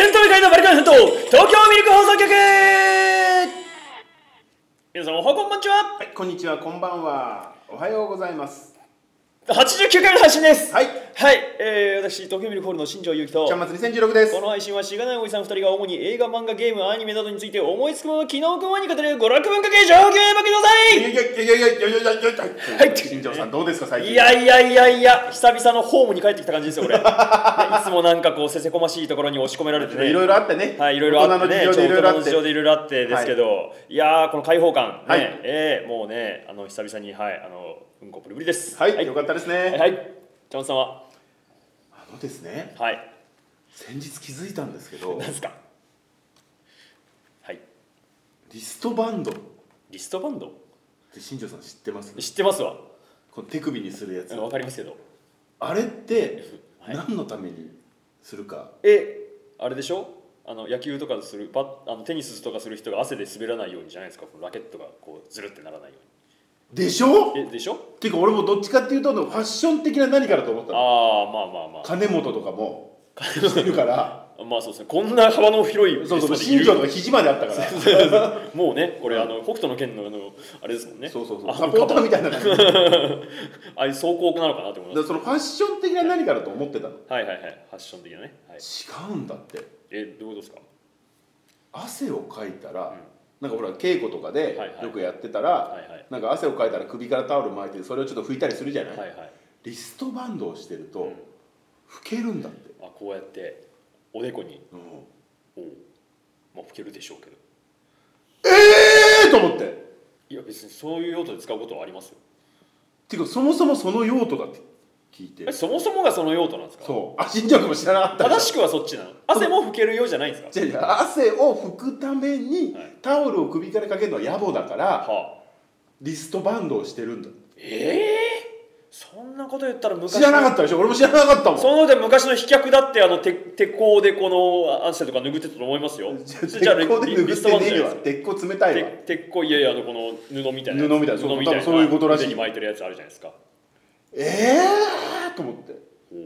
ンタメ界のバルカン半島東京ミルク放送局。皆さんおはこんばんちは。 はい、こんにちは、こんばんは。おはようございます。 89回の配信です。 はい、 はい、私東京ミルクホールの新庄祐希とちゃんまつ2016です。 この配信はしがないおじさん2人が主に映画、漫画、ゲーム、アニメなどについて思いつくもの昨日くまに語る娯楽文化系情報系ばください。 はい、新庄さんどうですか最近。 いや久々のホームに帰ってきた感じですよこれ。いつもなんかこうせせこましいところに押し込められてね、 いろいろあってね。 はい、いろいろあってね、大人の事情でいろいろあってですけど、 はい、 いやーこの開放感はね、もうね久々にうんこプリプリです。 はい、よかったですね。 はい、ちゃんさんはですね。 はい。 先日気づいたんですけど。 なんですか。はい。 リストバンド。 リストバンド。 って新庄さん知ってます？ 知ってますわ。 この手首にするやつ。 わかりますけど。 あれって何のためにするか。 あれでしょ。野球とかするテニスとかする人が汗で滑らないようにじゃないですか。このラケットがこうずるってならないように。 でしょ？ でしょ？ っていうか俺もどっちかっていうとファッション的な何かだと思ったの。 まあ金本とかもしてるからまあそうですね、こんな幅の広いそう新庄とか肘まであったからもうねこれ北斗の拳のあれですもんね。 そうサポーターみたいな感じああいう装甲なのかなと思います。 そのファッション的な何かだと思ってたの。 はいファッション的なね、はい、 違うんだって。 どういうことですか。 汗をかいたら、なんかほら稽古とかでよくやってたら、なんか汗をかいたら首からタオル巻いてそれをちょっと拭いたりするじゃない、リストバンドをしてると、拭けるんだって。 こうやっておでこに、まあ拭けるでしょうけど、 と思って。 いや別にそういう用途で使うことはありますよ。 っていうかそもそもその用途だって聞いて。 そもそもがその用途なんですか。 そう新庄君も知らなかった。 正しくはそっちなの。汗も拭けるようじゃないんですか。 汗を拭くためにタオルを首からかけるのは野暮だから、リストバンドをしてるんだ。 そんなこと言ったら昔知らなかったでしょ。俺も知らなかったもん。 そので昔の飛脚だって鉄鋼でこの汗とか拭ってたと思いますよ。 鉄鋼で拭ってねえわ。鉄鋼冷たいわ。 鉄鋼この布みたいな布みたいなそういうことらしい。 腕に巻いてるやつあるじゃないですか。 と思って。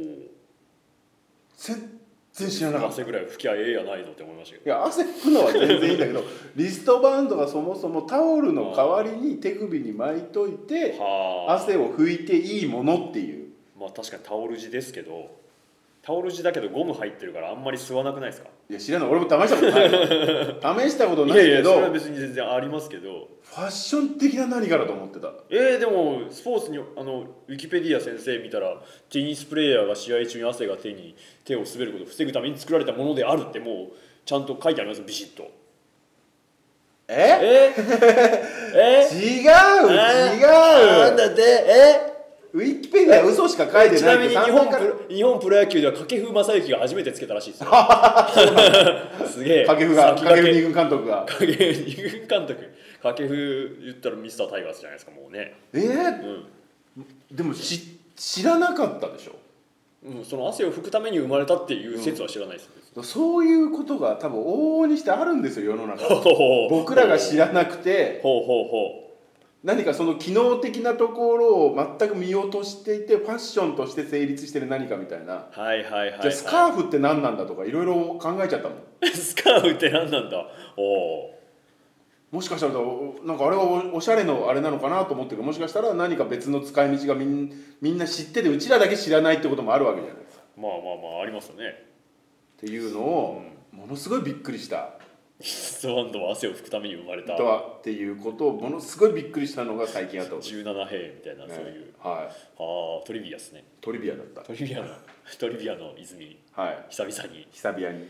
全然知らなかった。 汗ぐらい拭きゃええやないのって思いましたけど。 いや汗拭くのは全然いいんだけどリストバンドがそもそもタオルの代わりに手首に巻いといて汗を拭いていいものっていう。 まあ確かにタオル地ですけど、タオル地だけどゴム入ってるからあんまり吸わなくないですか。 いや知らない。俺も試したことない試したことないけど。 それは別に全然ありますけど、 ファッション的な何かだと思ってた。 でもスポーツにウィキペディア先生見たらテニスプレーヤーが試合中に汗が手を滑ることを防ぐために作られたものであるってもうちゃんと書いてありますよ、ビシッと。 違うなんだってウィキペディア嘘しか書いてない。 ちなみに日本プロ野球では掛布正幸が初めてつけたらしいですよすげえ。 掛布二軍監督が掛布二軍監督、掛布言ったらミスタータイガースじゃないですかもうね。 でも知らなかったでしょ。 その汗を拭くために生まれたっていう説は知らないです、 そういうことが多分往々にしてあるんですよ世の中。僕らが知らなくて何かその機能的なところを全く見落としていてファッションとして成立してる何かみたいな。じゃあスカーフって何なんだとかいろいろ考えちゃったもんスカーフって何なんだ。 もしかしたらなんかあれはおしゃれのあれなのかなと思ってるけど、もしかしたら何か別の使い道がみんな知っててうちらだけ知らないってこともあるわけじゃないですか。 まあありますよね。 っていうのをものすごいびっくりした。 リストバンドは汗を拭くために生まれたっていうことをものすごいびっくりしたのが最近あったことです。 17兵みたいな、そういうトリビアですね。 トリビアだった。 トリビアの泉、久々に久々に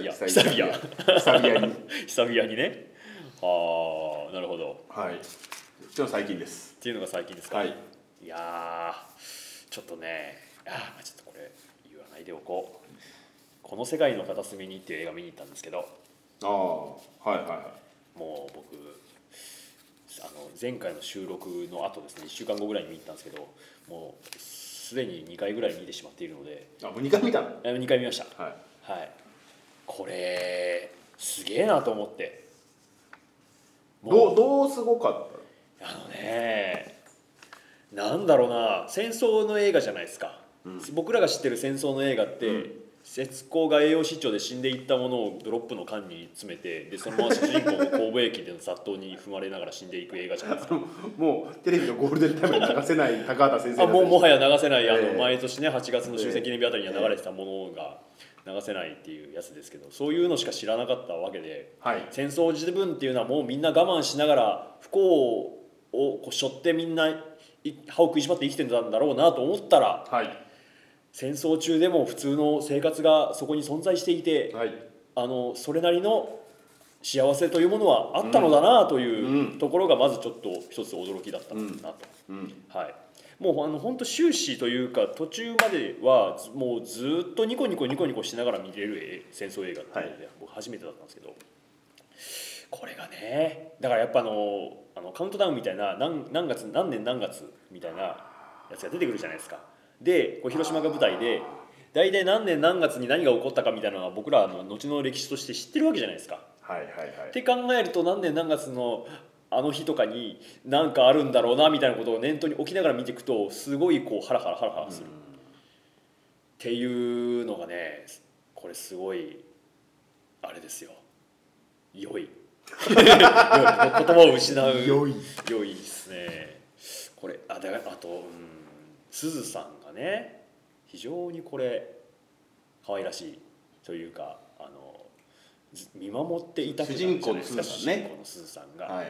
ね。なるほど。 っていうのが最近です。 っていうのが最近ですか。いやちょっとね、ちょっとこれ言わないでおこう。この世界の片隅にっていう映画見に行ったんですけど、 もう僕前回の収録の後ですね、1週間後ぐらいに見に行ったんですけど、もうすでに2回ぐらい見てしまっているので。 もう2回見たの ？2回見ました。これすげえなと思って。 どうすごかった？ なんだろうな、戦争の映画じゃないですか。僕らが知ってる戦争の映画って、 節子が栄養失調で死んでいったものをドロップの缶に詰めて、でそのまま主人公の神戸駅での殺到に踏まれながら死んでいく映画じゃないですか。 もうテレビのゴールデンタイムで流せない高畑先生もはや流せない、毎年ね8月の終戦記念日あたりには流れてたものが流せないっていうやつですけど、そういうのしか知らなかったわけで、戦争自分っていうのはもうみんな我慢しながら不幸をこう背負ってみんな歯を食いしばって生きてたんだろうなと思ったら、戦争中でも普通の生活がそこに存在していて、それなりの幸せというものはあったのだなというところがまずちょっと一つ驚きだったなと。もう本当終始というか途中まではもうずっとニコニコしながら見れる戦争映画っていうので僕初めてだったんですけど、これがねだからやっぱカウントダウンみたいな何年何月みたいなやつが出てくるじゃないですか。でこう広島が舞台で大体何年何月に何が起こったかみたいなのは僕らの後の歴史として知ってるわけじゃないですか。って考えると何年何月のあの日とかに何かあるんだろうなみたいなことを念頭に置きながら見ていくとすごいこうハラハラするっていうのがね、これすごいあれですよ、良い言葉を失う良いですねこれ。あと、すずさんがね非常にこれ可愛らしいというか見守っていた主人公のすずさんね。 主人公のすずさんが、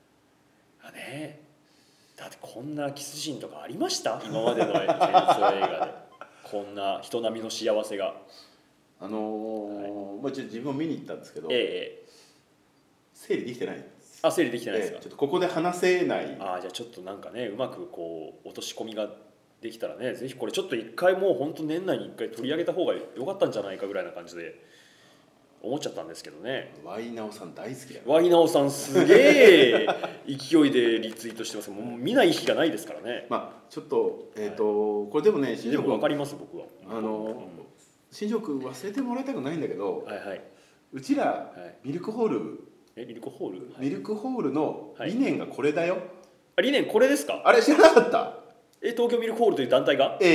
だってこんなキスシーンとかありました今までの戦争映画でこんな人並みの幸せが。 自分も見に行ったんですけど、整理できてないんです。 整理できてないですか。 ちょっとここで話せない。 じゃあちょっとなんかねうまくこう落とし込みができたらね、ぜひこれちょっと一回もう本当年内に一回取り上げた方が良かったんじゃないかぐらいな感じで思っちゃったんですけどね。 ワイナオさん大好きだよ。 ワイナオさんすげえ勢いでリツイートしてます。もう見ない日がないですからね。 ちょっとこれでもね、新庄君分かります僕は。 新庄君忘れてもらいたくないんだけど、うちらミルクホールミルクホールの理念がこれだよ。 理念これですか。 あれ知らなかった？ 東京ミルクホールという団体が？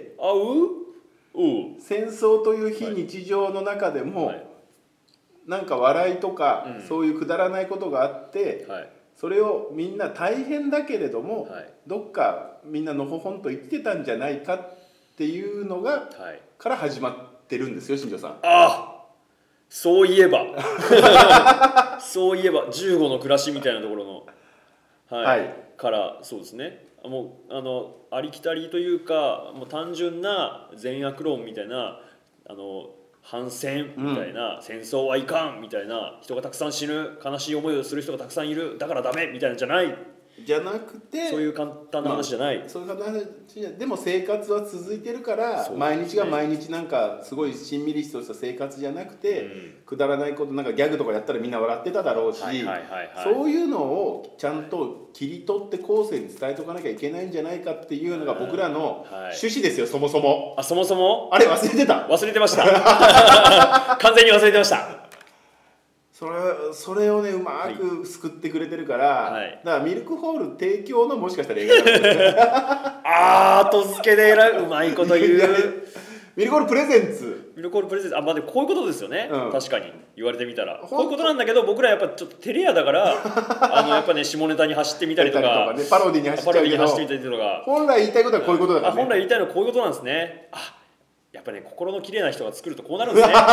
戦争という非日常の中でも、なんか笑いとか、そういうくだらないことがあって、それをみんな大変だけれども、どっかみんなのほほんと生きてたんじゃないかっていうのが、から始まってるんですよ、新庄さん。 そういえばそういえば15の暮らしみたいなところのからそうですね。もうありきたりというかもう単純な善悪論みたいな反戦みたいな、戦争はいかんみたいな、人がたくさん死ぬ悲しい思いをする人がたくさんいるだからダメみたいなんじゃないじゃなくて、 そういう簡単な話じゃない、 そういう簡単な話じゃでも生活は続いてるから、毎日が毎日なんかすごいしんみりとした生活じゃなくて、くだらないことなんかギャグとかやったらみんな笑ってただろうし、そういうのをちゃんと切り取って後世に伝えておかなきゃいけないんじゃないかっていうのが僕らの趣旨ですよ、そもそも。 そもそもあれ忘れてた。 忘れてました完全に忘れてました。 それをねうまく救ってくれてるから、だからミルクホール提供のもしかしたら映画後付けでうまいこと言うミルクホールプレゼンツでこういうことですよね、確かに言われてみたらこういうことなんだけど、僕らやっぱちょっと照れ屋だからやっぱね下ネタに走ってみたりとかパロディに走っちゃうけど、本来言いたいことはこういうことだからね。 本来言いたいのはこういうことなんですね。やっぱね心の綺麗な人が作るとこうなるんですね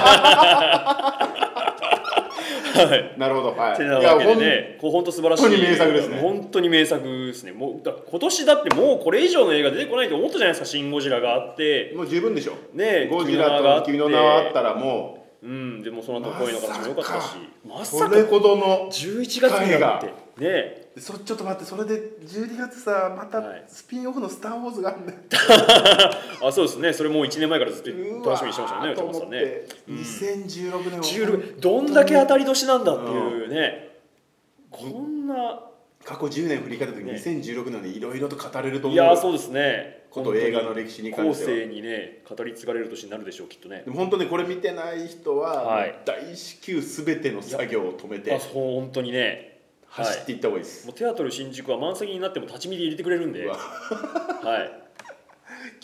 なるほど。 てなわけでね、本当素晴らしい。 本当に名作ですね。 本当に名作ですね。もう今年だってもうこれ以上の映画出てこないと思ったじゃないですか。シン・ゴジラがあって、 もう十分でしょ。 ね、 ゴジラと君の名はあったらもう。でもその後恋の形も良かったし、 それほどの 11月になってね。 ちょっと待って、それで12月さまたスピンオフのスターウォーズがあるんだよ。 そうですね。それもう1年前からずっと楽しみにしてましたね。 と思って2016年 16どんだけ当たり年なんだっていうね。こんな過去10年振り返った時に2016年にいろいろと語れると思う。 いやそうですね。 こと映画の歴史に関しては後世にね語り継がれる年になるでしょうきっとね。 でも本当にこれ見てない人は大至急すべての作業を止めて本当にね走っていった方がいいです。 もうテアトル新宿は満席になっても立ち見で入れてくれるんで。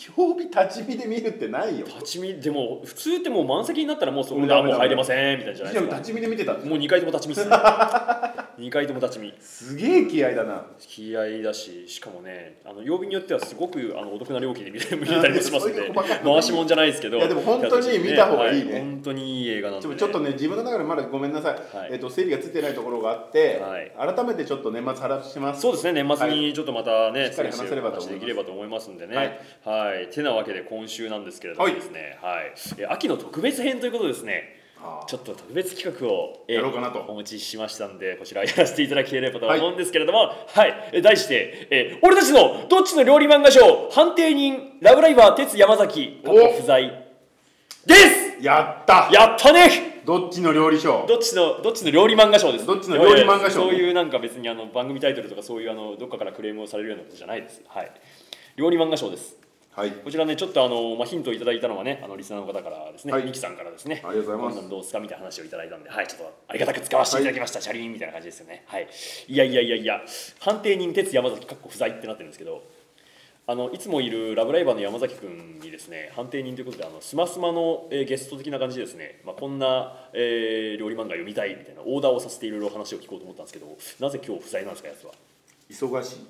曜日立ち見で見るってないよ。 立ち見でも普通ってもう満席になったらもうそれではもう入れませんみたいなじゃないですか。 立ち見で見てた。 もう2回とも立ち見っすね。2回とも立ち見。 すげえ気合だな。 気合だし、しかもね曜日によってはすごくお得な料金で見れたりもしますんで、回しもんじゃないですけど。 いやでも本当に見た方がいいね。 本当にいい映画なんで、ね。 ちょっとね自分の中でまだごめんなさい。整理がついてないところがあって、改めてちょっと年末話します。 そうですね、年末にちょっとまたね、 しっかり話せればと思います。 できればと思いますんでね。はい。てなわけで今週なんですけれどもですね、秋の特別編ということですね。ちょっと特別企画をやろうかなとお持ちしましたんで、こちらやらせていただければと思うんですけれども、題して俺たちのどっちの料理漫画賞判定人ラブライバー鉄山崎不在です。 やったね。 どっちの料理賞、 どっちの料理漫画賞です。 どっちの料理漫画賞、 そういうなんか別に番組タイトルとかそういうどっかからクレームをされるようなことじゃないです。料理漫画賞です。こちらねちょっとヒントをいただいたのはねリスナーの方からですね、ミキさんからですね、 ありがとうございます。 こんなんどうですかみたいな話をいただいたんで、ちょっとありがたく使わせていただきました。チャリーンみたいな感じですよね。いや判定人鉄山崎不在ってなってるんですけど、いつもいるラブライバーの山崎くんにですね、判定人ということでスマスマのゲスト的な感じでですね、こんな料理漫画読みたいみたいなオーダーをさせていろいろ話を聞こうと思ったんですけど、なぜ今日不在なんですか、やつは。 忙しい。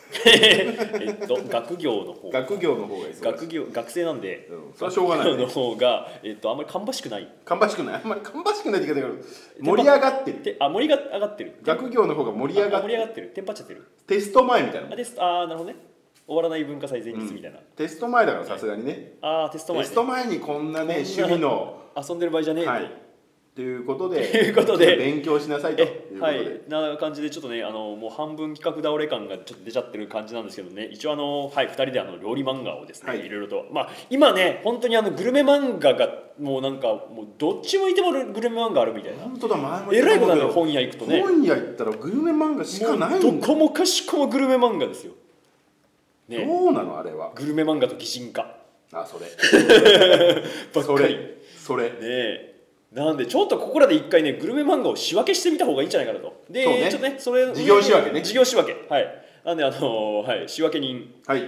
学業の方が忙しい。 学生なんで、 それはしょうがない、ね、 の方があんまり芳しくないあんまり芳しくないって言い方が盛り上がってる。 盛り上がってる。 学業の方が盛り上がってる。 テンパっちゃってる。 テスト前みたいな。 なるほどね。終わらない文化祭前日みたいな。 テスト前だからさすがにね。 テスト前。 テスト前にこんなね趣味の遊んでる場合じゃねえということで勉強しなさいということで、 な感じでちょっとねもう半分企画倒れ感がちょっと出ちゃってる感じなんですけどね、一応2人で料理漫画をですね、いろいろと今ね本当にグルメ漫画がもうなんかもうどっちもいてもグルメ漫画あるみたいな。 本当だ、前もえらいことなんだよ。本屋行くとね、 本屋行ったらグルメ漫画しかないんだ。 どこもかしこもグルメ漫画ですよ、 ね、どうなのあれは。 グルメ漫画と擬人化そればっかりそれね。なんでちょっとここらで一回ねグルメ漫画を仕分けしてみた方がいいんじゃないかなと。でちょっとねそれ事業仕分けね。 事業仕分けなんで仕分け人我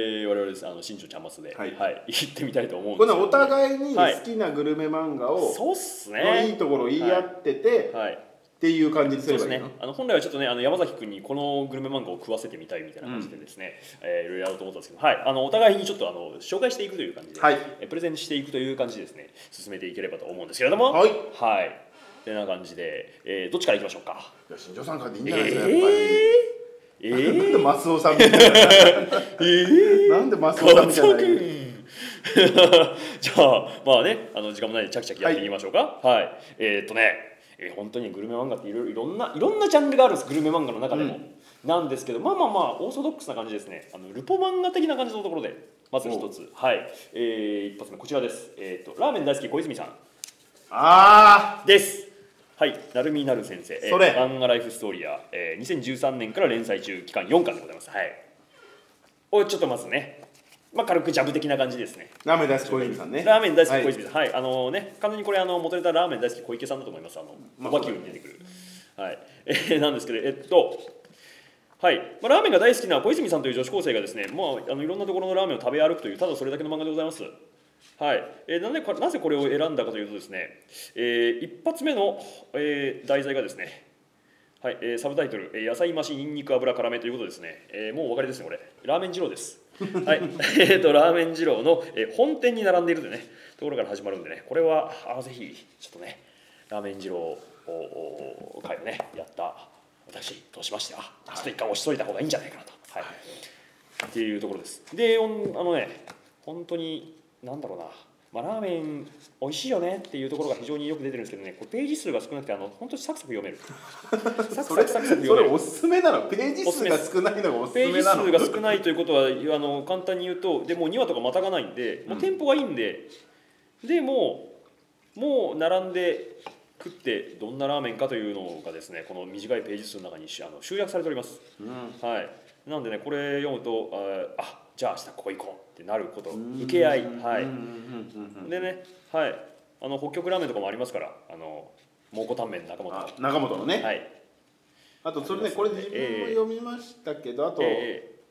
々です新庄ちゃんますで行ってみたいと思うんですけど、 このお互いに好きなグルメ漫画をそうっすね、 いいところ言い合っててっていう感じにすればいいの。 本来はちょっとね山崎君にこのグルメ漫画を食わせてみたいみたいな感じでですね、いろいろやろうと思ったんですけど、お互いにちょっと紹介していくという感じで、プレゼンしていくという感じでですね進めていければと思うんですけれども、ってな感じで、どっちからいきましょうか。 新庄さんからでいいんじゃないですか、やっぱり。なんでマスオさんみたいな。なんでマスオさんみたいな。 じゃあ時間もないでチャキチャキやっていきましょうか。本当にグルメ漫画っていろんなジャンルがあるんです、グルメ漫画の中でも。なんですけどオーソドックスな感じですね。ルポ漫画的な感じのところでまず一つ一発目こちらです。ラーメン大好き小泉さんです。成海なる先生、漫画ライフストーリーや2013年から連載中、期間4巻でございます。ちょっとまずね軽くジャブ的な感じですね。 ラーメン大好き小泉さんね。 ラーメン大好き小泉さん。完全にこれ元ネタラーメン大好き小池さんだと思います。おばきゅうに出てくる。なんですけど、ラーメンが大好きな小泉さんという女子高生がですね、いろんなところのラーメンを食べ歩くというただそれだけの漫画でございます。なぜこれを選んだかというとですね、一発目の題材がですね、サブタイトル「野菜増しニンニク油辛め」ということですね。もうお分かりですね、これラーメン二郎です。ラーメン二郎の本店に並んでいるというねところから始まるんでね、これはぜひちょっとねラーメン二郎会をねやった私としましてはちょっと一回押しといた方がいいんじゃないかなと、っていうところです。で本当になんだろうな、ラーメン美味しいよねっていうところが非常によく出てるんですけどね、これページ数が少なくて本当にサクサク読める。サクサク読める。 それおすすめなの？ページ数が少ないのがおすすめなの？ ページ数が少ないということは簡単に言うと、でもう2話とかまたがないんで、もうテンポがいいんで、でもう並んで食ってどんなラーメンかというのがですねこの短いページ数の中に集約されております。なんでねこれ読むとじゃあ明日ここ行こうってなること、受け合い。でね北極ラーメンとかもありますから、蒙古タンメン中本のね。あとそれねこれ自分も読みましたけど、あと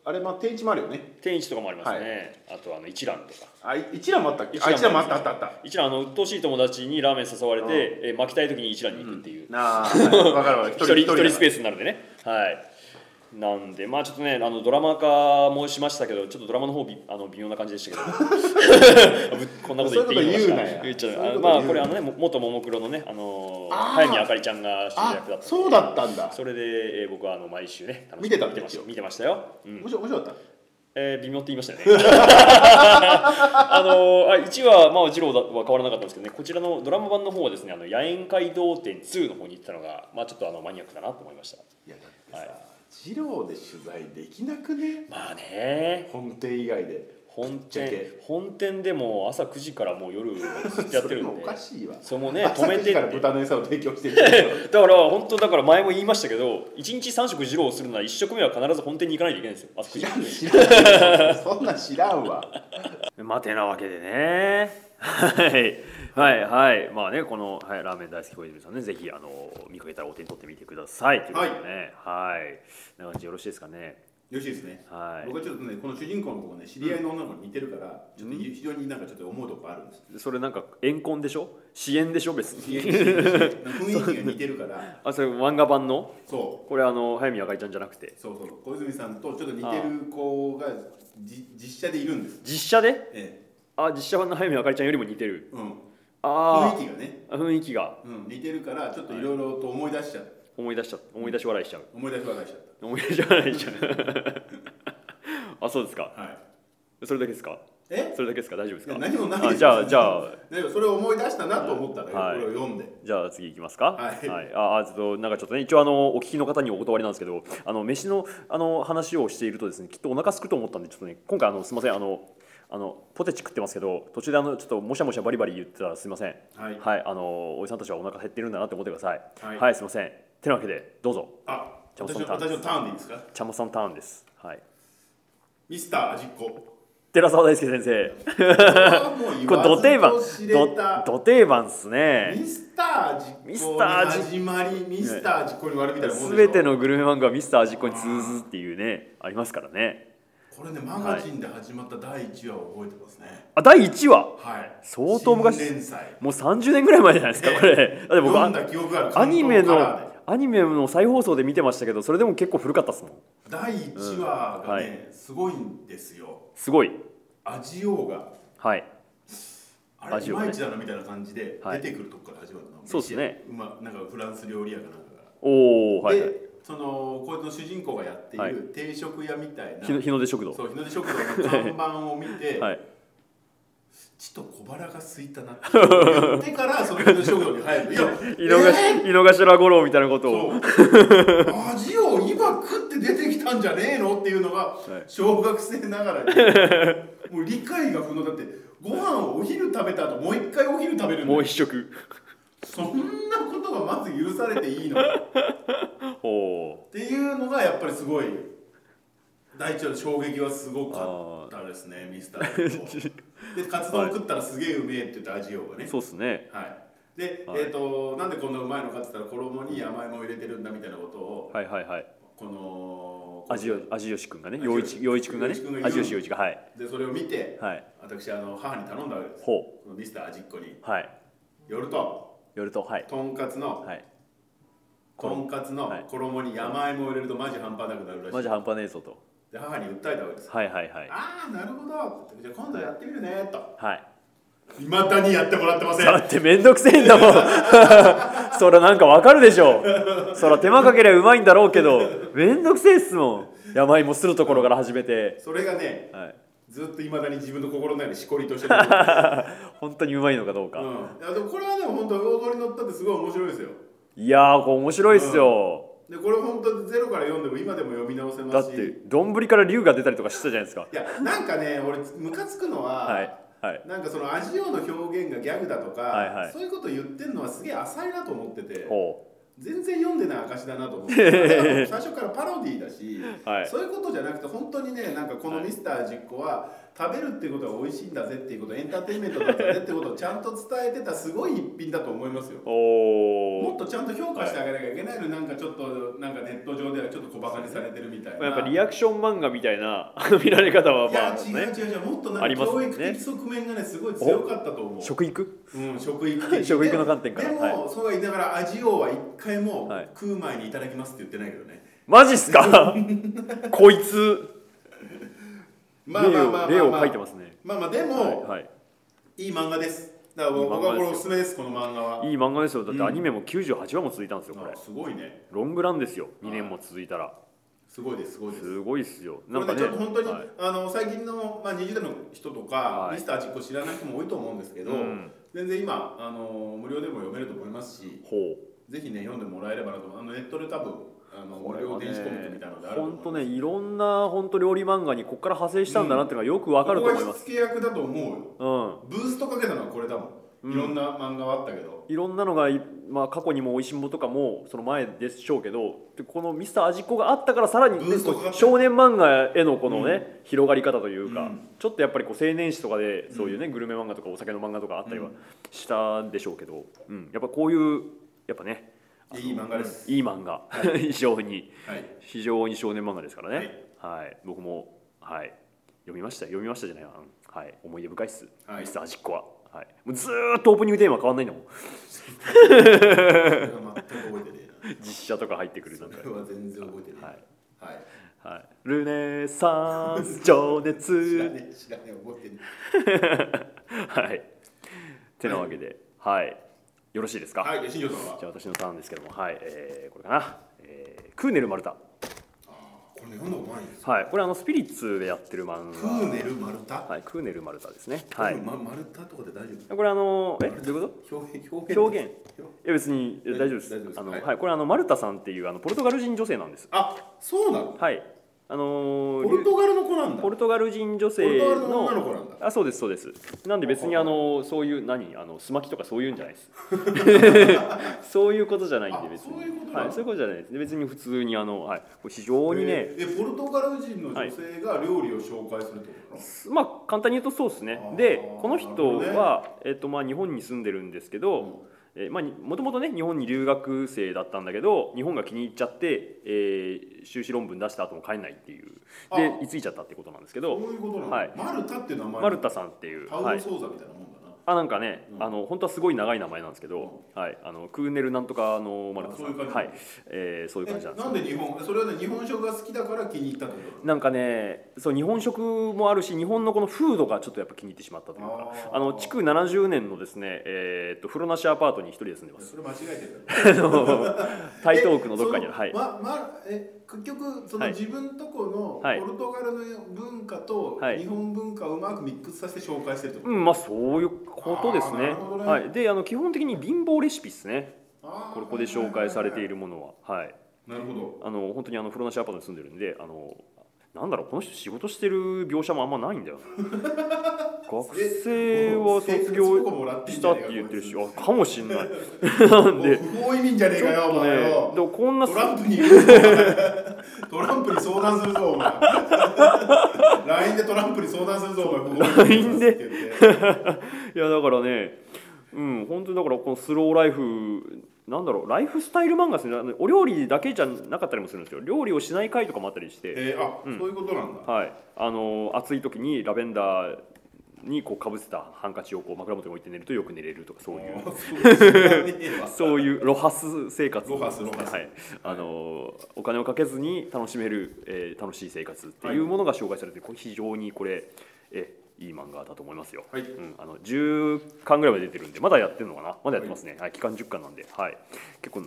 あれ天一もあるよね。 天一とかもありますね、あと一蘭とか。 一蘭もあったっけ？一蘭もあった一蘭鬱陶しい友達にラーメン誘われて、巻きたい時に一蘭に行くっていう、 分かるわ一人スペースになるんでね。はい。なんでちょっとねドラマ化もしましたけど、ちょっとドラマの方微妙な感じでしたけどこんなこと言っていいのかしら。言っちゃう。これ元ももクロのね早見あかりちゃんが主役だった。 そうだったんだ。 それで僕は毎週ね見てましたよ。 面白かった。 微妙って言いましたよね。1話二郎は変わらなかったんですけどね、こちらのドラマ版の方はですね、野猿街道店2の方に行ったのがちょっとマニアックだなと思いました。 いやだってさ、二郎で取材できなくね。 まあね。 本店以外で。 本店でも朝9時からもう夜ずっとやってるんで。 それもおかしいわ。 それもね止めて朝9時から豚の餌を提供してる。 だから前も言いましたけど、1日3食二郎をするなら1食目は必ず本店に行かないといけないんですよ。朝9時。 知らんそんな知らんわ。 待てなわけでね。はいまあねこの、ラーメン大好き小泉さんね、ぜひ見かけたらお手に取ってみてくださいということでね。な感じよろしいですかね。 よろしいですね。僕はちょっとねこの主人公の子がね知り合いの女の子に似てるから、ちょっと非常にちょっと思うとこあるんです。 それ怨恨でしょ？支援でしょ別に。 雰囲気が似てるから。 それ漫画版の？ そう。 これ早見あかりちゃんじゃなくて。 そう小泉さんとちょっと似てる子が実写でいるんです。 実写で？実写版の早見あかりちゃんよりも似てる。 雰囲気がね。 雰囲気が。 似てるからちょっといろいろと思い出しちゃう。 思い出し笑いしちゃう。 思い出し笑いしちゃう。 そうですか。それだけですか。それだけですか。大丈夫ですか。 何もないです。 じゃあそれを思い出したなと思ったらこれを読んで。 じゃあ次いきますか。ちょっとね一応お聞きの方にお断りなんですけど、飯の話をしているとですね、きっとお腹すくと思ったんでちょっとね今回すみませんポテチ食ってますけど、途中でちょっともしゃもしゃバリバリ言ってたらすみません。おじさんたちはお腹減ってるんだなって思ってください。すみません。てなわけでどうぞ。 私のターンでいいですか。 ちゃんまさんターンです。 ミスター味っ子寺澤大輔先生。これど定番っすね。 ミスター味っ子に始まりミスター味っ子に終わるみたいなもんでしょ。 全てのグルメ漫画はミスター味っ子に通ずっていうねありますからね。 これねマガジンで始まった第1話を覚えてますね。 第1話？相当昔。 連載もう30年ぐらい前じゃないですかこれ。だって僕読んだ記憶がある。 アニメの再放送で見てましたけど、それでも結構古かったっすもん。 第1話がね、すごいんですよ。 すごい。 味王が。あれいまいちだなみたいな感じで出てくるとこから始まるの。 そうですね。 なんかフランス料理屋かなんかが。 で、こいつの主人公がやっている定食屋みたいな。 日の出食堂。 そう、日の出食堂の看板を見て。ちょっと小腹が空いたなって言ってからその日の食堂に入る。 井の頭五郎みたいなことを。 味を今食って出てきたんじゃねえのっていうのが小学生ながらにもう理解が不能だって。ご飯をお昼食べた後もう一回お昼食べるんだよ。 もう一食。 そんなことがまず許されていいのかっていうのがやっぱりすごい第一話の衝撃はすごかったですね。ミスターでカツ丼食ったらすげえうめえって言った味王がね。 そうですね。 でなんでこんなうまいのかって言ったら衣に甘いもの入れてるんだみたいなことをこの味吉君がね、陽一君がね、味吉陽一がでそれを見て私母に頼んだわけです。ミスター味っ子に夜ととんかつの衣に山芋を入れるとマジ半端なくなるらしい。 マジ半端ねえぞと。 で母に訴えたわけです。ああなるほど。じゃあ今度やってみるねと。いまだにやってもらってません。 だってめんどくせえんだもん。そらなんかわかるでしょ。そら手間かけりゃうまいんだろうけどめんどくせえっすもん。山芋するところから始めて。 それがね、ずっといまだに自分の心の中にしこりとして本当にうまいのかどうか。 でもこれはでも本当大鳥に乗ったってすごい面白いですよ。 いやーこれ面白いっすよ。 でこれ本当ゼロから読んでも今でも読み直せますし。 だって丼から龍が出たりとかしてたじゃないですか。 いやなんかね俺ムカつくのは、なんかその味王の表現がギャグだとか、そういうこと言ってるのはすげえ浅いなと思ってて、全然読んでない証だなと思って最初からパロディーだし、そういうことじゃなくて本当にねなんかこのミスター味っ子は食べるっていうことは美味しいんだぜっていうことエンターテインメントだぜってことをちゃんと伝えてたすごい一品だと思いますよ。もっとちゃんと評価してあげなきゃいけないのになんかちょっとなんかネット上ではちょっと小バカにされてるみたいな。 やっぱリアクション漫画みたいな見られ方はまあ、いや違うもっとなんか教育的側面がねすごい強かったと思う。 食育？ 食育的。 食育の観点から。 でもそうは言いながら味王は一回も食う前にいただきますって言ってないけどね。 マジっすか？こいつ。 まあ例を書いてますね。 まあでも、いい漫画です。だから僕はこれおすすめです、この漫画は。 いい漫画ですよ。だってアニメも98話も続いたんですよ、これ。 すごいね。 ロングランですよ、2年も続いたら。 すごいです、すごいです。 すごいっすよ。 なんかね、ちょっと本当に、最近の、20代の人とか、ミスター味っ子知らない人も多いと思うんですけど、全然今、無料でも読めると思いますし、ぜひね、読んでもらえればなと。ネットで多分、無料電子コミックみたいなのであると思います。 本当ね、いろんな本当料理漫画にここから派生したんだなっていうのがよくわかると思います。 ここが火付け役だと思うよ。ブーストかけたのはこれだもん。いろんな漫画はあったけど。 いろんなのが、まあ、過去にもおいしんぼとかもその前でしょうけど、このミスター味っ子があったからさらに、ね、少年漫画へのこのね、広がり方というか、ちょっとやっぱりこう青年誌とかでそういうね、グルメ漫画とかお酒の漫画とかあったりはしたんでしょうけど、やっぱこういうやっぱね、 いい漫画です。 いい漫画、非常に少年漫画ですからね。はい、僕も読みましたじゃないわ、思い出深いっす。ミスター味っ子は。もうずーっとオープニングテーマ変わんないんだもん。 全く覚えてねえな。 実写とか入ってくるので。それは全然覚えてねえ。はい。ルネサンス情熱。 知らねえ覚えてねえ。はい。てなわけで、よろしいですか。 はい、新庄さんは。 じゃあ私のターンですけども、これかな。クーネルマルタ。 これ読んだことないんですか。これスピリッツでやってる漫画。 クーネルマルタ。 クーネルマルタですね。 マルタとかで大丈夫？ これどういうこと？表現。いや別に大丈夫です。これマルタさんっていうポルトガル人女性なんです。 あ、そうなの？ はい。 ポルトガルの子なんだ。 ポルトガル人女性の女の子なんだ。 そうですそうです。なんで別にそういうスマキとかそういうんじゃないです。そういうことじゃないんで別に。そういうことじゃないです。別に普通に非常にね。 ポルトガル人の女性が料理を紹介するってことなの？ まあ簡単に言うとそうですね。でこの人は日本に住んでるんですけど。もともとね日本に留学生だったんだけど日本が気に入っちゃって、修士論文出した後も帰んないっていうで居ついちゃったってことなんですけど、 そういうことなんだ。マルタっていう名前。 マルタさんっていうタウロソーザみたいなもんだな。 なんかね、本当はすごい長い名前なんですけど、クーネルなんとかマルタさん、そういう感じなんです。 なんでそれはね日本食が好きだから気に入ったってこと？ なんかね、そう日本食もあるし日本のこの風土がちょっとやっぱ気に入ってしまったというか、築70年のですね、風呂なしアパートに一人で住んでます。 それ間違えてる。 台東区のどっかにある。 結局その自分とこのポルトガルの文化と日本文化をうまくミックスさせて紹介してるってこと？ まあそういうことですね。で基本的に貧乏レシピですね。ここで紹介されているものは。 なるほど。 本当に風呂なしアパートに住んでるんでなんだろうこの人仕事してる描写もあんまないんだよ。学生は卒業したって言ってるし、かもしんない。なんで不法移民じゃねえかよお前よ。 でもこんなトランプに相談するぞお前。LINE でトランプに相談するぞお前。 LINE でいやだからね、本当にだからこのスローライフなんだろうライフスタイル漫画ですね。お料理だけじゃなかったりもするんですよ。料理をしない回とかもあったりして、 そういうことなんだ。 暑い時にラベンダーにこうかぶせたハンカチをこう枕元に置いて寝るとよく寝れるとかそういうそういうロハス生活、お金をかけずに楽しめる、楽しい生活っていうものが紹介されてこれ非常にこれいい漫画だと思いますよ。10巻ぐらいまで出てるんでまだやってるのかな。まだやってますね。期間10巻なんで、結構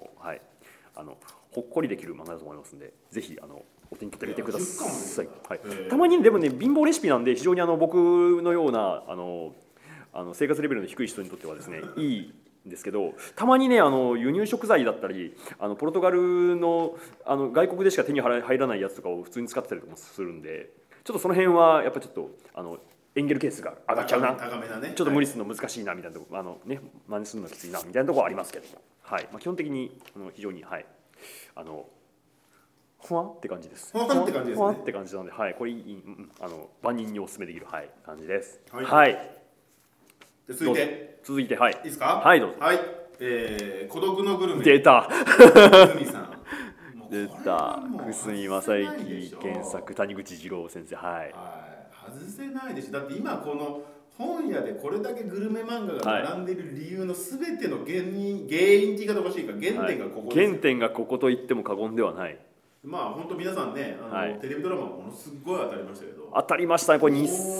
ほっこりできる漫画だと思いますんでぜひお手に取ってみてください。たまにでもね貧乏レシピなんで非常に僕のような生活レベルの低い人にとってはですねいいんですけど、たまにね輸入食材だったりポルトガルの外国でしか手に入らないやつとかを普通に使ってたりとかもするんでちょっとその辺はやっぱちょっとエンゲル係数が上がっちゃうな、ちょっと無理するの難しいなみたいなとこ真似するのきついなみたいなところはありますけども、基本的に非常にふわって感じです。 ふわって感じですね。 ふわって感じなので、はい、これ万人にお勧めできる、はい、感じです。はい。 続いて、 はい。 いいですか？ はい、どうぞ。 はい。孤独のグルメ。 出た。 久住さん。 出た。久住正幸原作、谷口二郎先生。はい。 外せないでしょ。だって今この本屋でこれだけグルメ漫画が並んでいる理由のすべての原因って言い方おかしいか、原点がここです。 原点がここと言っても過言ではない。 まあ本当皆さんね、テレビドラマものすごい当たりましたけど。 当たりましたね。これ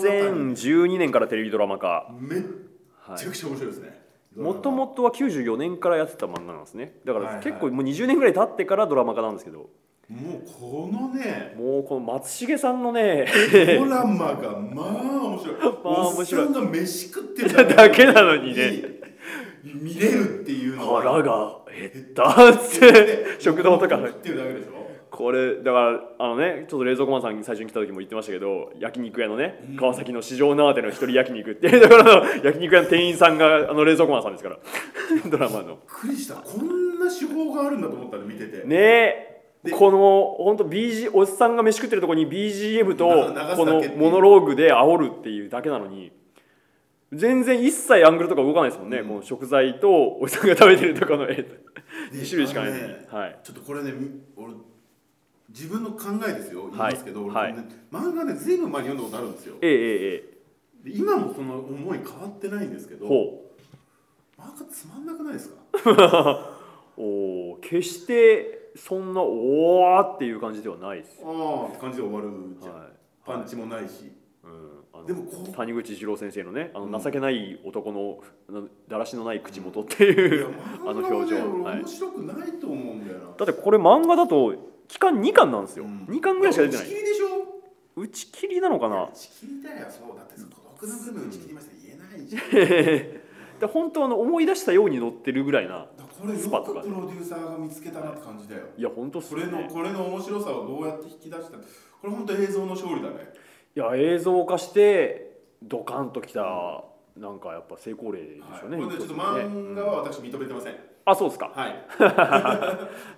2012年からテレビドラマ化。 めっちゃくちゃ面白いですね。 もともとは94年からやってた漫画なんですね。だから結構もう20年ぐらい経ってからドラマ化なんですけど。 もうこのね、 もうこの松重さんのねドラマがまあ面白い。面白い。おっさんが飯食ってるだけなのにね、 見れるっていうのは腹が減ったって食堂とか食ってるだけでしょ。 これだからちょっと冷蔵庫マンさんに最初に来た時も言ってましたけど、焼肉屋のね、川崎の市場縄手の一人焼肉っていうところの焼肉屋の店員さんが冷蔵庫マンさんですからドラマの。びっくりした。こんな手法があるんだと思ったんで見てて。 ねえ。この本当おっさんが飯食ってるところに BGM とこのモノローグで煽るっていうだけなのに、全然一切アングルとか動かないですもんね。この食材とおっさんが食べてるところの2種類しかないのに。 ちょっとこれね、俺自分の考えですよ、言いますけど、漫画ねずいぶん前に読んだことあるんですよ。今もその思い変わってないんですけど、漫画つまんなくないですか？ 決してそんなおーっていう感じではないです。 感じで終わるじゃん。パンチもないし。 でも谷口二郎先生のね、情けない男のだらしのない口元っていう表情、 面白くないと思うんだよな。 だってこれ漫画だと期間2巻なんですよ。2巻ぐらいしか出てない。 打ち切りでしょ？ 打ち切りなのかな？ 打ち切りだよ。そうだって孤独なグルメ打ち切りました言えないじゃん。 で本当思い出したように載ってるぐらいなスパとか。これよくプロデューサーが見つけたなって感じだよ。 いや本当っすね。 これの面白さをどうやって引き出した。これ本当映像の勝利だね。 いや映像化してドカンときたなんかやっぱ成功例でしょうね。 これでちょっと漫画は私認めてません。 あ、そうですか。 はい。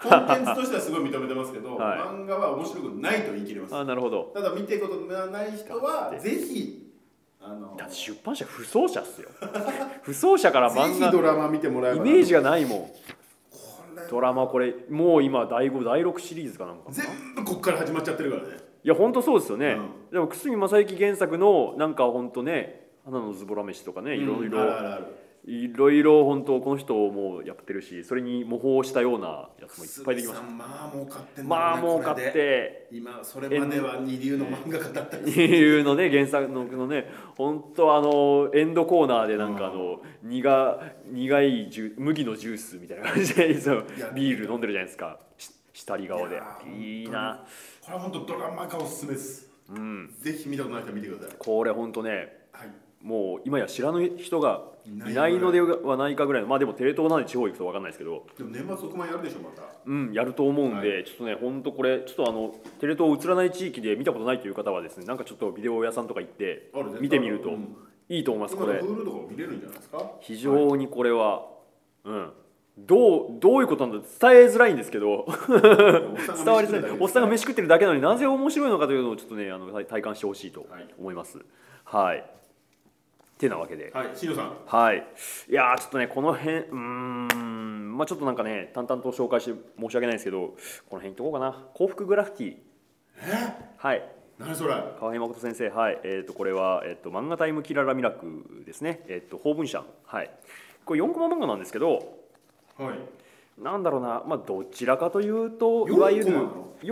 コンテンツとしてはすごい認めてますけど、漫画は面白くないと言い切れます。 なるほど。 ただ見てることがない人はぜひ。 だって出版社不走者っすよ。不走者から漫画ぜひドラマ見てもらえば。 イメージがないもん。ドラマこれもう今第5第6シリーズかなんか全部こっから始まっちゃってるからね。 いや本当そうですよね。でも久住正幸原作のなんか本当ね、花のズボラ飯とかね、いろいろ本当この人もやってるし、それに模倣したようなやつもいっぱいできました。 まあ儲かってんだ。 まあ儲かって今それまでは二流の漫画家だったんです。 二流のね原作のね、本当エンドコーナーでなんか苦い麦のジュースみたいな感じでビール飲んでるじゃないですか。下り顔でいいな。 これは本当ドラマ化おすすめです。ぜひ見たことない人は見てください。 これ本当ね、もう今や知らぬ人がいないのではないかぐらいの。まあでもテレ東なんで地方行くと分かんないですけど、 でも年末特番やるでしょまた。 やると思うんで、ちょっとね本当これちょっとテレ東映らない地域で見たことないという方はですね、なんかちょっとビデオ屋さんとか行って見てみるといいと思います。これ非常にこれはどういうことなんだ伝えづらいんですけど伝わりづらい。おっさんが飯食ってるだけなのになぜ面白いのかというのをちょっとね体感してほしいと思います。はい。ってなわけで、 新野さん。 はい。いやちょっとねこの辺まあちょっとなんかね淡々と紹介して申し訳ないんですけど、この辺いっとこうかな。幸福グラフィティ。はい。 何それ。 川辺誠先生。はい。これは漫画タイムキララミラクですね。法文社。はい。これ4コマ漫画なんですけど。なんだろうな、まあどちらかというといわゆる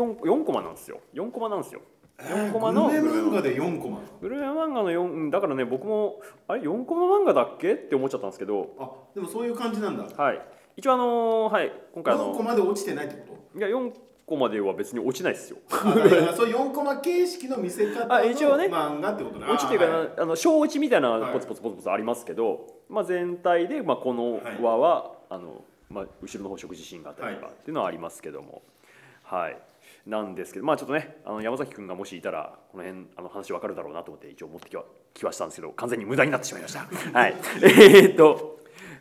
4コマなんですよ。4コマなんですよ。4コマのグルメ漫画で4コマ。 グルメ漫画の4だからね、僕もあれ4コマ漫画だっけって思っちゃったんですけど。 でもそういう感じなんだ。 はい。一応はい今回 4コマで落ちてないってこと？ いや4コマでは別に落ちないですよ。 そう4コマ形式の見せ方の漫画ってことね。 落ちっていうか小落ちみたいなポツポツポツポツありますけど、まあ全体でこの輪は後ろの方食事シーンがあったりとかっていうのはありますけども、はいなんですけど、まあちょっとね山崎君がもしいたらこの辺話分かるだろうなと思って一応持ってきはしたんですけど、完全に無駄になってしまいました。はい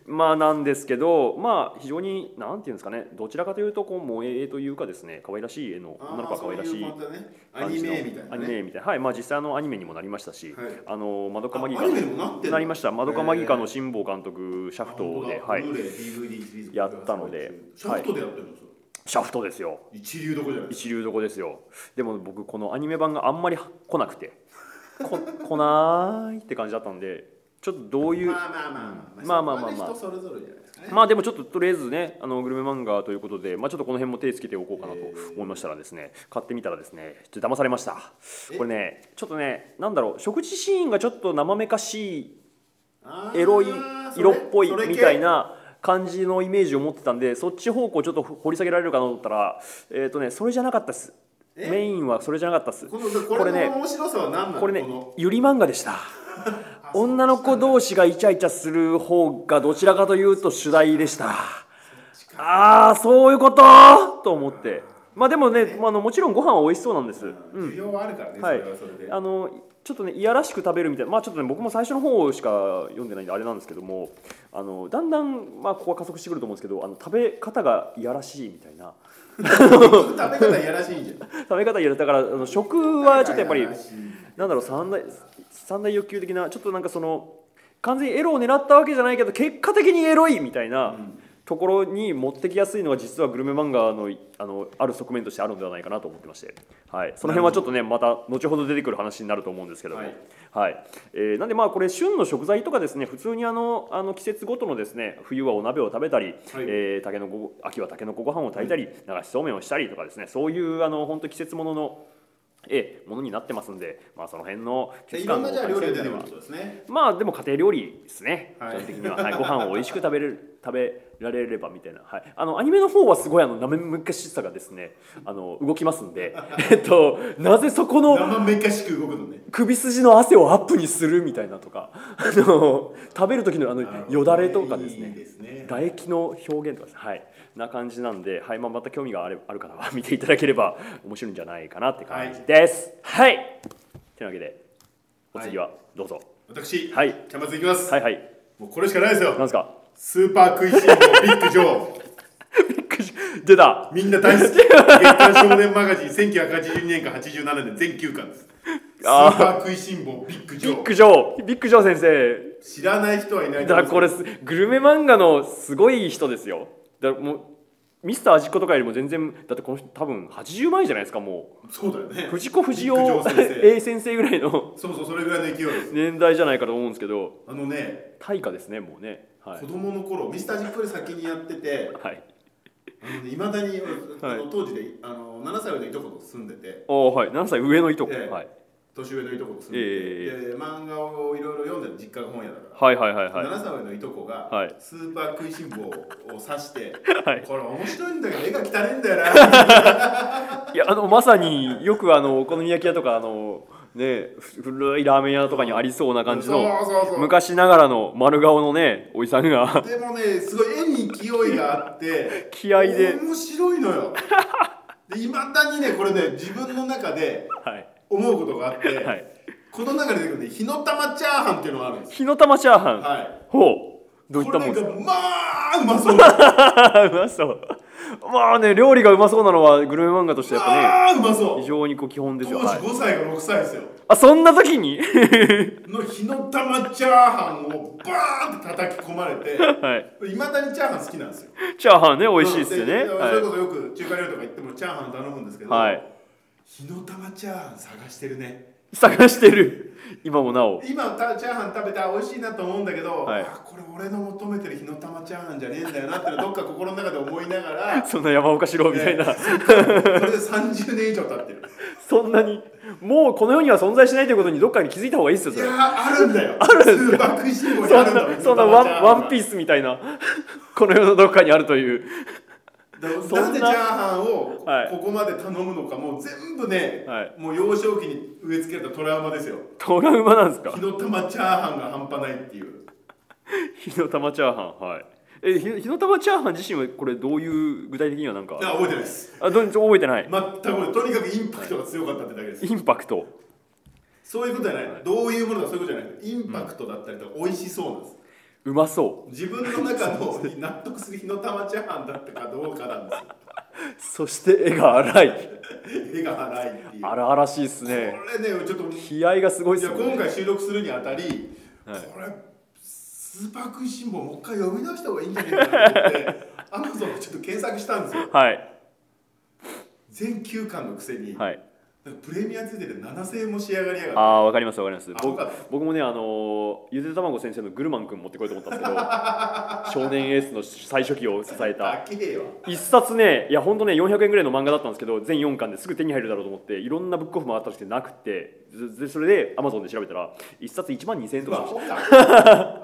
まあなんですけど、まあ非常になんていうんですかね、どちらかというとこう萌えというかですね、可愛らしい絵の女の子は可愛らしいアニメみたいな、 アニメみたいな、はい、まあ実際アニメにもなりましたし、マドカマギカアニメにもなりました。マドカマギカの辛坊監督シャフトで、はい、やったので、 シャフトでやってるんですよ。 シャフトですよ。 一流どこじゃないですか。 一流どこですよ。でも僕このアニメ版があんまり来なくて、来ないって感じだったんで。ちょっとどういうそれぞれじゃないですかね。 まあでもちょっととりあえずねグルメ漫画ということで、まあ、ちょっとこの辺も手つけておこうかなと思いましたらですね、買ってみたらですねちょっと騙されました。これねちょっとねなんだろう、食事シーンがちょっと生めかしいエロい色っぽいみたいな感じのイメージを持ってたんで、そっち方向ちょっと掘り下げられるかなと思ったらそれじゃなかったです。メインはそれじゃなかったです。 これね面白さは何なの？ これねゆり漫画でした。女の子同士がイチャイチャする方がどちらかというと主題でした。ああそういうことと思って、まあでもね、もちろんご飯は美味しそうなんです。 需要はあるからね、 はい、 それはそれでちょっとねいやらしく食べるみたいな、まあちょっとね僕も最初の方しか読んでないんであれなんですけども、だんだんここは加速してくると思うんですけど、食べ方がいやらしいみたいな食べ方いやらしいんじゃん。 食べ方いやらしいだから食はちょっとやっぱりなんだろう三大欲求的な、ちょっとなんかその完全にエロを狙ったわけじゃないけど結果的にエロいみたいなところに持ってきやすいのが実はグルメ漫画のある側面としてあるのではないかなと思ってまして、はい、その辺はちょっとねまた後ほど出てくる話になると思うんですけども、はいなんでまあこれ旬の食材とかですね、普通に季節ごとのですね、冬はお鍋を食べたり、たけのこ秋はたけのこご飯を炊いたり、流しそうめんをしたりとかですね、そういう本当季節もののものになってますんで、まあその辺のいろんなじゃあ料理が出てくることですね。 まあでも家庭料理ですね、基本的には、はい、ご飯を美味しく食べられればみたいな、はい、アニメの方はすごい生めかしさがですね動きますんでなぜそこの生めかしく動くのね、 首筋の汗をアップにするみたいなとか食べる時のよだれとかですね、唾液の表現とかですね、はいな感じなんで、はいまた興味がある方は見ていただければ面白いんじゃないかなって感じです。はい、というわけでお次はどうぞ。 私、 はい、 キャンバスいきます。 はいはい、 もうこれしかないですよ。 なんですか？ スーパー食いしん坊ビッグジョー出た。 みんな大好き月刊少年マガジン1982年から87年全9巻です。スーパー食いしん坊ビッグジョー。 ビッグジョー先生知らない人はいないだからこれグルメ漫画のすごい人ですよ。だからもうミスター味っ子とかよりも全然だってこの人多分80前じゃないですか。もうそうだよね、 藤子不二雄 A 先生ぐらいのそうそれぐらいの勢いです年代じゃないかと思うんですけど、大化ですねもうね、 はい、子供の頃ミスター味っ子より先にやってて、 はいいまだに当時で7歳上のいとこと住んでて、 はい、7歳上のいとこ、はい、 年上のいとこと住んでて、で漫画をいろいろ読んでる実家が本屋だから、 はいはいはいはい、 7歳上のいとこがスーパー食いしん坊を指して、 はい、 これ面白いんだけど絵が汚いんだよないやまさによくお好み焼き屋とかね、古いラーメン屋とかにありそうな感じの昔ながらの丸顔のねおじさんがでもねすごい絵に勢いがあって気合で面白いのよでいまだにねこれね自分の中で思うことがあって、はい、この中で出てくるね火の玉チャーハンっていうのがあるんです。 火の玉チャーハン、 はい、 ほうどういったもんですか？ これがまあうまそううまそうまあね料理がうまそうなのはグルメ漫画としてやっぱねうまそう非常に基本ですよ。 当時5歳か6歳ですよ。 そんな時にの火の玉チャーハンをバーンって叩き込まれて、はいまだにチャーハン好きなんですよ。 チャーハンね美味しいですよね。 それこそよく中華料理とか行ってもチャーハン頼むんですけど、はい、火の玉チャーハン探してるね。 探してる今もなお今チャーハン食べて美味しいなと思うんだけど、はい、これ俺の求めてる火の玉チャーハンじゃねえんだよなってどっか心の中で思いながらそんな山岡四郎みたいな、 それで30年以上経ってる。 そんなにもうこの世には存在しないということにどっかに気づいた方がいいですよ。それいやあるんだよあるんですか？そんなワンピースみたいなこの世のどっかにあるというなんでチャーハンをここまで頼むのかもう全部ね、はい、もう幼少期に植え付けたトラウマですよ。 トラウマなんですか？ 火の玉チャーハンが半端ないっていう火の玉チャーハン、はい。火の玉チャーハン自身はこれどういう具体的には何か覚えてないです。 覚えてない。 全くとにかくインパクトが強かったってだけです。 インパクトそういうことじゃない、どういうものかそういうことじゃない、インパクトだったりとか美味しそうなんです。 うまそう。 自分の中の納得する火の玉チャーハンだったかどうかなんですよ。 そして絵が荒い。 絵が荒いっていう。 荒々しいですね。 これね、ちょっと気合がすごいですね。 今回収録するにあたり、これスーパー食いしん坊もう一回読み直した方がいいんじゃないかなと思って Amazon でちょっと検索したんですよ。 はい。 全9巻のくせに。 はい。 プレミアついてて7000円も仕上がりやがって。 ああ、わかりますわかります。僕もね、ゆで卵先生のグルマン君持ってこようと思ったんですけど少年エースの最初期を支えた一冊ね、いや本当ね400円ぐらいの漫画だったんですけど、全4巻ですぐ手に入るだろうと思っていろんなブックオフもあったんですけどなくて、それで Amazon で調べたら一冊1万2000円とかでした。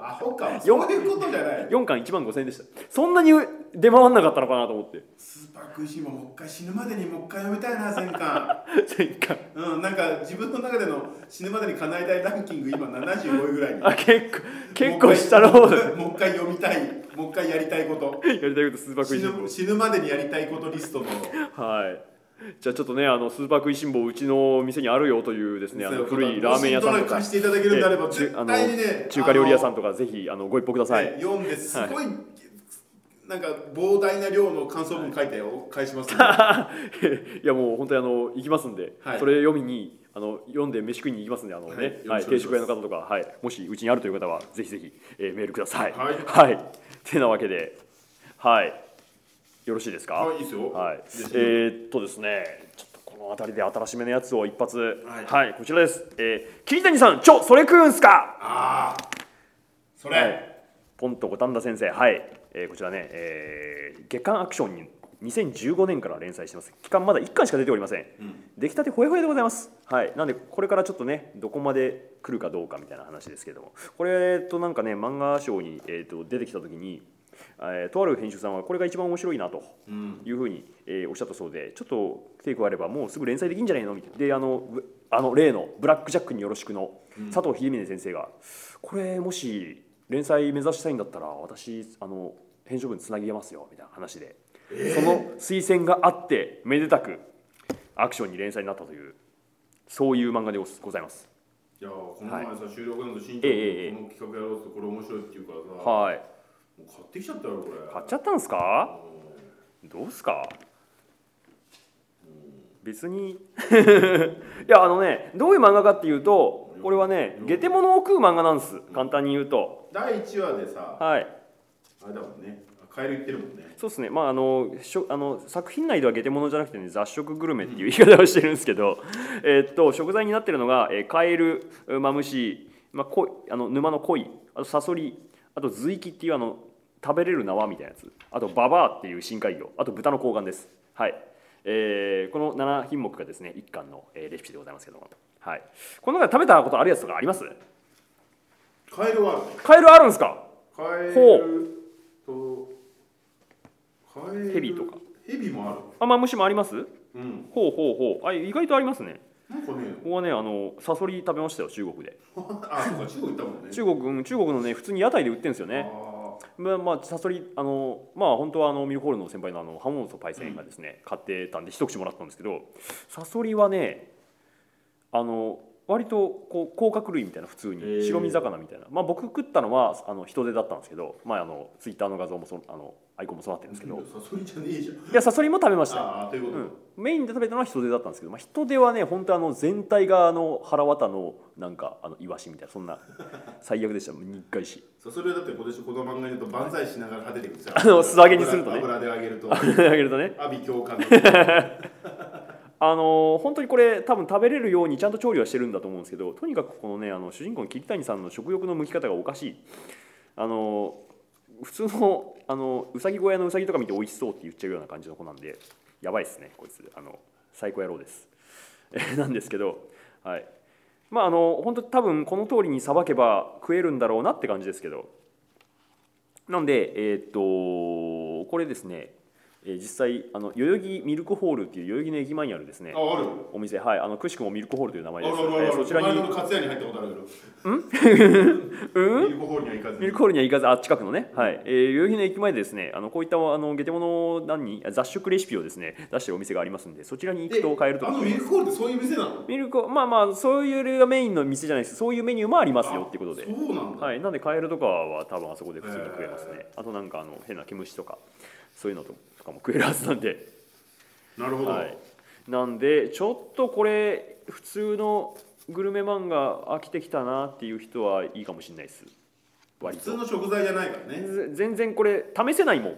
アホかそういうことじゃない。 4巻1万5000円でした。そんなに出回んなかったのかなと思って。 スーパー食いしん坊もう一回死ぬまでにもう一回読みたいな1000巻 1000巻なんか自分の中での死ぬまでに叶えたいランキング今75位ぐらいに。 結構下の方でもう一回読みたい、もう一回やりたいことスーパー食いしん坊死ぬまでにやりたいことリストのはい。じゃあちょっとねスーパー食いしん坊うちの店にあるよというですね古いラーメン屋さんとか貸していただけるんであれば絶対にね中華料理屋さんとかぜひご一報ください。 読んですごいなんか膨大な量の感想文書いて返しますんでいやもう本当に行きますんで、それ読みに読んで飯食いに行きますんで定食屋の方とか、もしうちにあるという方はぜひぜひメールください。はい。てなわけでよろしいですか。 はい、いいですよ。 はい。ですね、ちょっとこの辺りで新しめのやつを一発、こちらです。桐谷さん、それ食うんすか。 ああ、それ。 ポンと五反田先生、こちらね、月刊アクションに2015年から連載してます。期間まだ1巻しか出ておりません。出来たてほやほやでございます。なんでこれからちょっとねどこまで来るかどうかみたいな話ですけれども、これなんかね漫画賞に出てきた時に。とある編集さんはこれが一番面白いなというふうにおっしゃったそうで、ちょっと手加えればもうすぐ連載できるんじゃないのみたいな。で例の「ブラック・ジャックによろしく」の佐藤秀峰先生がこれもし連載目指したいんだったら私編集部につなげますよみたいな話で、その推薦があってめでたくアクションに連載になったというそういう漫画でございます。 いやこの前さ収録の新庄のこの企画やろうってこれ面白いっていうからさ、もう買ってきちゃったよこれ。 買っちゃったんすか。どうすか。別にいやどういう漫画かっていうと、これはねゲテモノを食う漫画なんです。簡単に言うと第1話でさ、あれだもんね、カエル言ってるもんね。 そうですね。作品内ではゲテモノじゃなくてね雑食グルメっていう言い方をしてるんですけど、食材になってるのがカエル、マムシ、沼の鯉、あとサソリ、あとズイキっていう食べれる縄みたいなやつ、あとババアっていう深海魚、あと豚の睾丸です。この7品目がですね1巻のレシピでございますけども、この中で食べたことあるやつとかあります？ カエルはカエルあるんですか？ カエルとヘビとか。 ヘビもある。 マムシもあります？ほう。意外とありますね。 なんかね、 ここはねサソリ食べましたよ中国で。 そうか中国行ったもんね。 中国のね普通に屋台で売ってるんですよね。サソリ本当はミルホールの先輩の浜本パイセンがですね、買ってたんで一口もらったんですけど、サソリはね割と甲殻類みたいな普通に白身魚みたいな、僕食ったのは人手だったんですけど、ツイッターの画像もアイコンもそうなってるんですけど、 サソリじゃねえじゃん。 いやサソリも食べました。メインで食べたのは人手だったんですけど、人手はね本当全体が腹渡のなんかイワシみたいな、そんな最悪でした。日回しサソリはだってこの漫画に言うと万歳しながら果ててくるんですよ。 素揚げにするとね、 油で揚げるとね阿鼻共感本当にこれ多分食べれるようにちゃんと調理はしてるんだと思うんですけど、とにかくこのね主人公の桐谷さんの食欲の向き方がおかしい。普通のうさぎ小屋のうさぎとか見て美味しそうって言っちゃうような感じの子なんで、やばいですねこいつ。最高野郎ですなんですけど、本当多分この通りにさばけば食えるんだろうなって感じですけど、なんでこれですね実際代々木ミルクホールっていう代々木の駅前にあるですね、お店、はい、くしくもミルクホールという名前です。そちらにカツヤに入ったことあるけど、ミルクホールには行かず、 ミルクホールには行かず、あ、近くのね、はい、代々木の駅前でですね、こういったゲテモノ雑食レシピをですね出してるお店がありますんで、そちらに行くと買えると思います。 ミルクホールってそういう店なの？ ミルク、まあまあそういうがメインの店じゃないです。そういうメニューもありますよっていうことで。 そうなんだ。 はい、なんでカエルとかは多分あそこで普通に食えますね。あとなんか変な毛虫とかそういうのとかも食えるはずなんで。 なるほど。 はい、なんでちょっとこれ普通のグルメ漫画飽きてきたなっていう人はいいかもしれないです。 普通の食材じゃないからね。 全然これ試せないもん。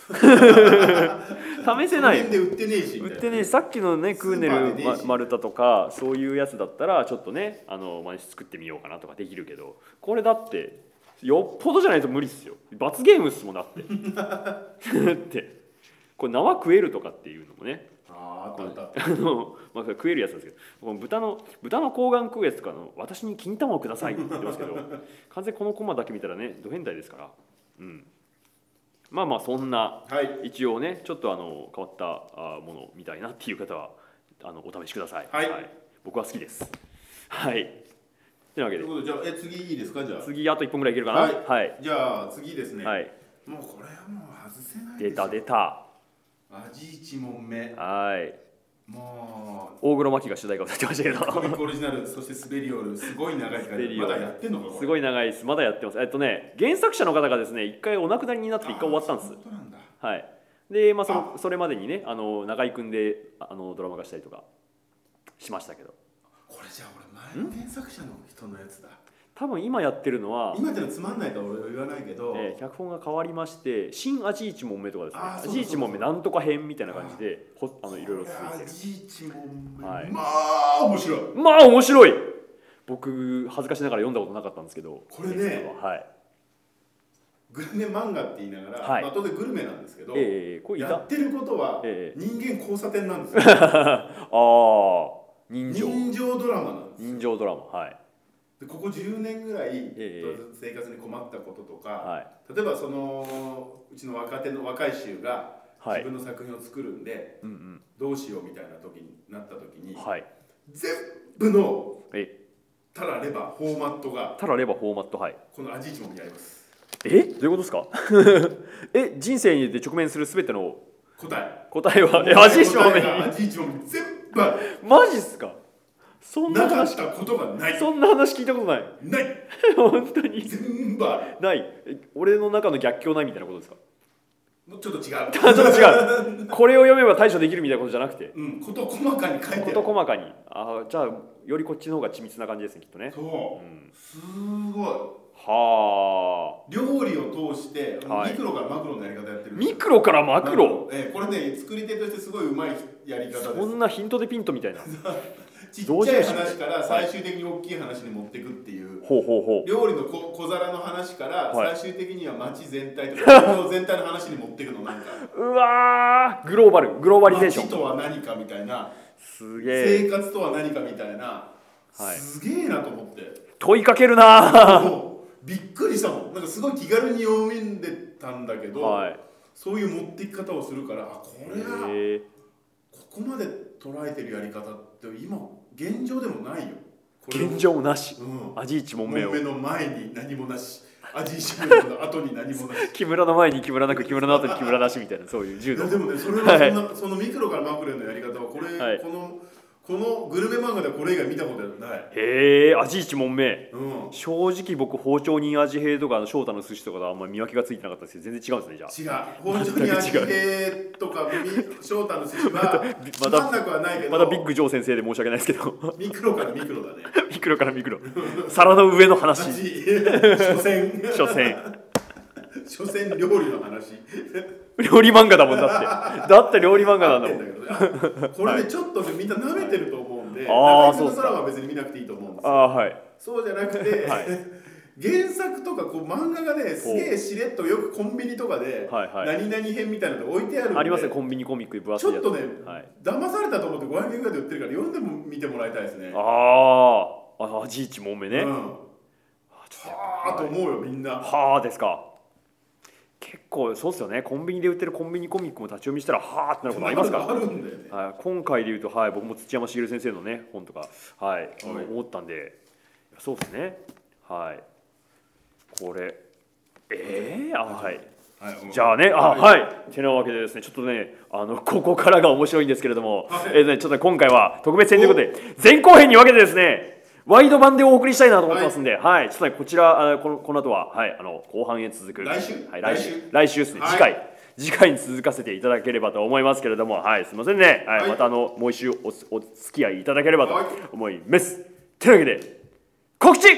試せない。 売ってねえし。 売ってねえ。さっきのねクーネル丸太とかそういうやつだったらちょっとね真似して作ってみようかなとかできるけど、これだってよっぽどじゃないと無理っすよ。罰ゲームっすもんだって。ってこれ縄食えるとかっていうのもね。まあ食えるやつですけど、この豚の睾丸食うやつとか私に金玉をくださいって言ってますけど、完全このコマだけ見たらねド変態ですから。うん。まあまあそんな、一応ねちょっと変わったものみたいなっていう方はお試しください。はい。僕は好きです。はい。というわけで。 ということでじゃあ次いいですか？じゃあ次あと1分ぐらいいけるかな。はい。 じゃあ次ですね。 はい。 もうこれはもう外せないですよ。出た。 味一問目。 はい。 もう大黒摩季が主題歌を歌ってましたけど。 コミックオリジナル、そしてスベリオール、すごい長いからまだやってんのかこれ？ すごい長いです。まだやってます。原作者の方がですね一回お亡くなりになって一回終わったんです。はい。でまあそれまでにね中井くんでドラマ化したりとかしましたけど。 これじゃあ俺前の原作者の人のやつだ。 多分今やってるのは今ってのつまんないから俺は言わないけど、 脚本が変わりまして新味一問目とかですね、味一問目なんとか編みたいな感じでいろいろ続いてる。 味一問目、 はい、 まあ面白い。 まあ面白い。僕恥ずかしながら読んだことなかったんですけど、 これね、 はい、 グルメ漫画って言いながら、まあ当然グルメなんですけど、 これやってることは人間交差点なんですよ。 ああ、人情ドラマなんですよ。 人情ドラマ、はい。 でここ10年ぐらい、生活に困ったこととか、例えばうちの若い衆が自分の作品を作るんで、どうしようみたいな時になった時に、全部のタラレバフォーマットがこの味一問にあります。 どういうことですか？人生に直面する全ての答えは味一問に全部ある。 マジっすか？ そんな話聞いたことがない。 そんな話聞いたことない。本当に全部ある。 ない。俺の中の逆境ないみたいなことですか？ もうちょっと違う。 ちょっと違う。これを読めば対処できるみたいなことじゃなくて、 事細かに書いてある。 事細かに。じゃあよりこっちの方が緻密な感じですね、きっとね。 そう。すごい。 はあ。 料理を通してミクロからマクロのやり方やってる。 ミクロからマクロ。 これね作り手としてすごい上手いやり方です。 そんなヒントでピントみたいな。 ちっちゃい話から最終的に大きい話に持っていくっていう、料理の小皿の話から最終的には街全体とか東京全体の話に持っていくのなんかうわーグローバリゼーション。 街とは何かみたいな、 すげえ生活とは何かみたいな、すげえなと思って問いかけるな。 びっくりしたもん。なんかすごい気軽に読んでたんだけど、そういう持っていき方をするから、これはここまで捉えてるやり方って今現状でもないよ。 現状なし。味一問目を。 問目の前に何もなし。味一問目の後に何もなし。 木村の前に木村なく、木村の後に木村なしみたいな、そういう柔道。 でもね、それはそのミクロからマクロのやり方はこのグルメ漫画ではこれ以外見たことない。 へえ、味一問目。正直僕包丁人味平とか翔太の寿司とかとあんまり見分けがついてなかったですけど、全然違うんですね。じゃあ違う。包丁人味平とか翔太の寿司はつまんなくはないけど、 まだビッグジョー先生で申し訳ないですけど、 ミクロからミクロだね。 ミクロからミクロ。皿の上の話。所詮料理の話。 料理漫画だもんだって料理漫画なんだもん。 これねちょっとみんな舐めてると思うんで、中井のドラマは別に見なくていいと思うんですよ。そうじゃなくて、原作とか漫画がねすげえしれっとよくコンビニとかで何々編みたいなの置いてあるんで、 ありますね、コンビニコミック分厚いやつ。 ちょっとね騙されたと思って500円ぐらいで売ってるから読んでも見てもらいたいですね。 味一問目ね。 はあと思うよみんな。 はあですか。結構そうですよね。コンビニで売ってるコンビニコミックも立ち読みしたらはーってなることありますから。 あるんだよね。 はい、今回で言うと、はい、僕も土山茂先生のね本とか、はい、思ったんで、そうですね。はい。これはい。じゃあね、はい。てなわけでですね、ちょっとね、ここからが面白いんですけれども、ちょっと今回は特別編ということで、前後編に分けてですね、ワイド版でお送りしたいなと思ってますんで、はい、ちょっとね、こちら、この後は、はい、後半へ続く。 来週はい、来週ですね、次回に続かせていただければと思いますけれども、はい、すみませんね。はい、またもう一週お付き合いいただければと思います。というわけで、告知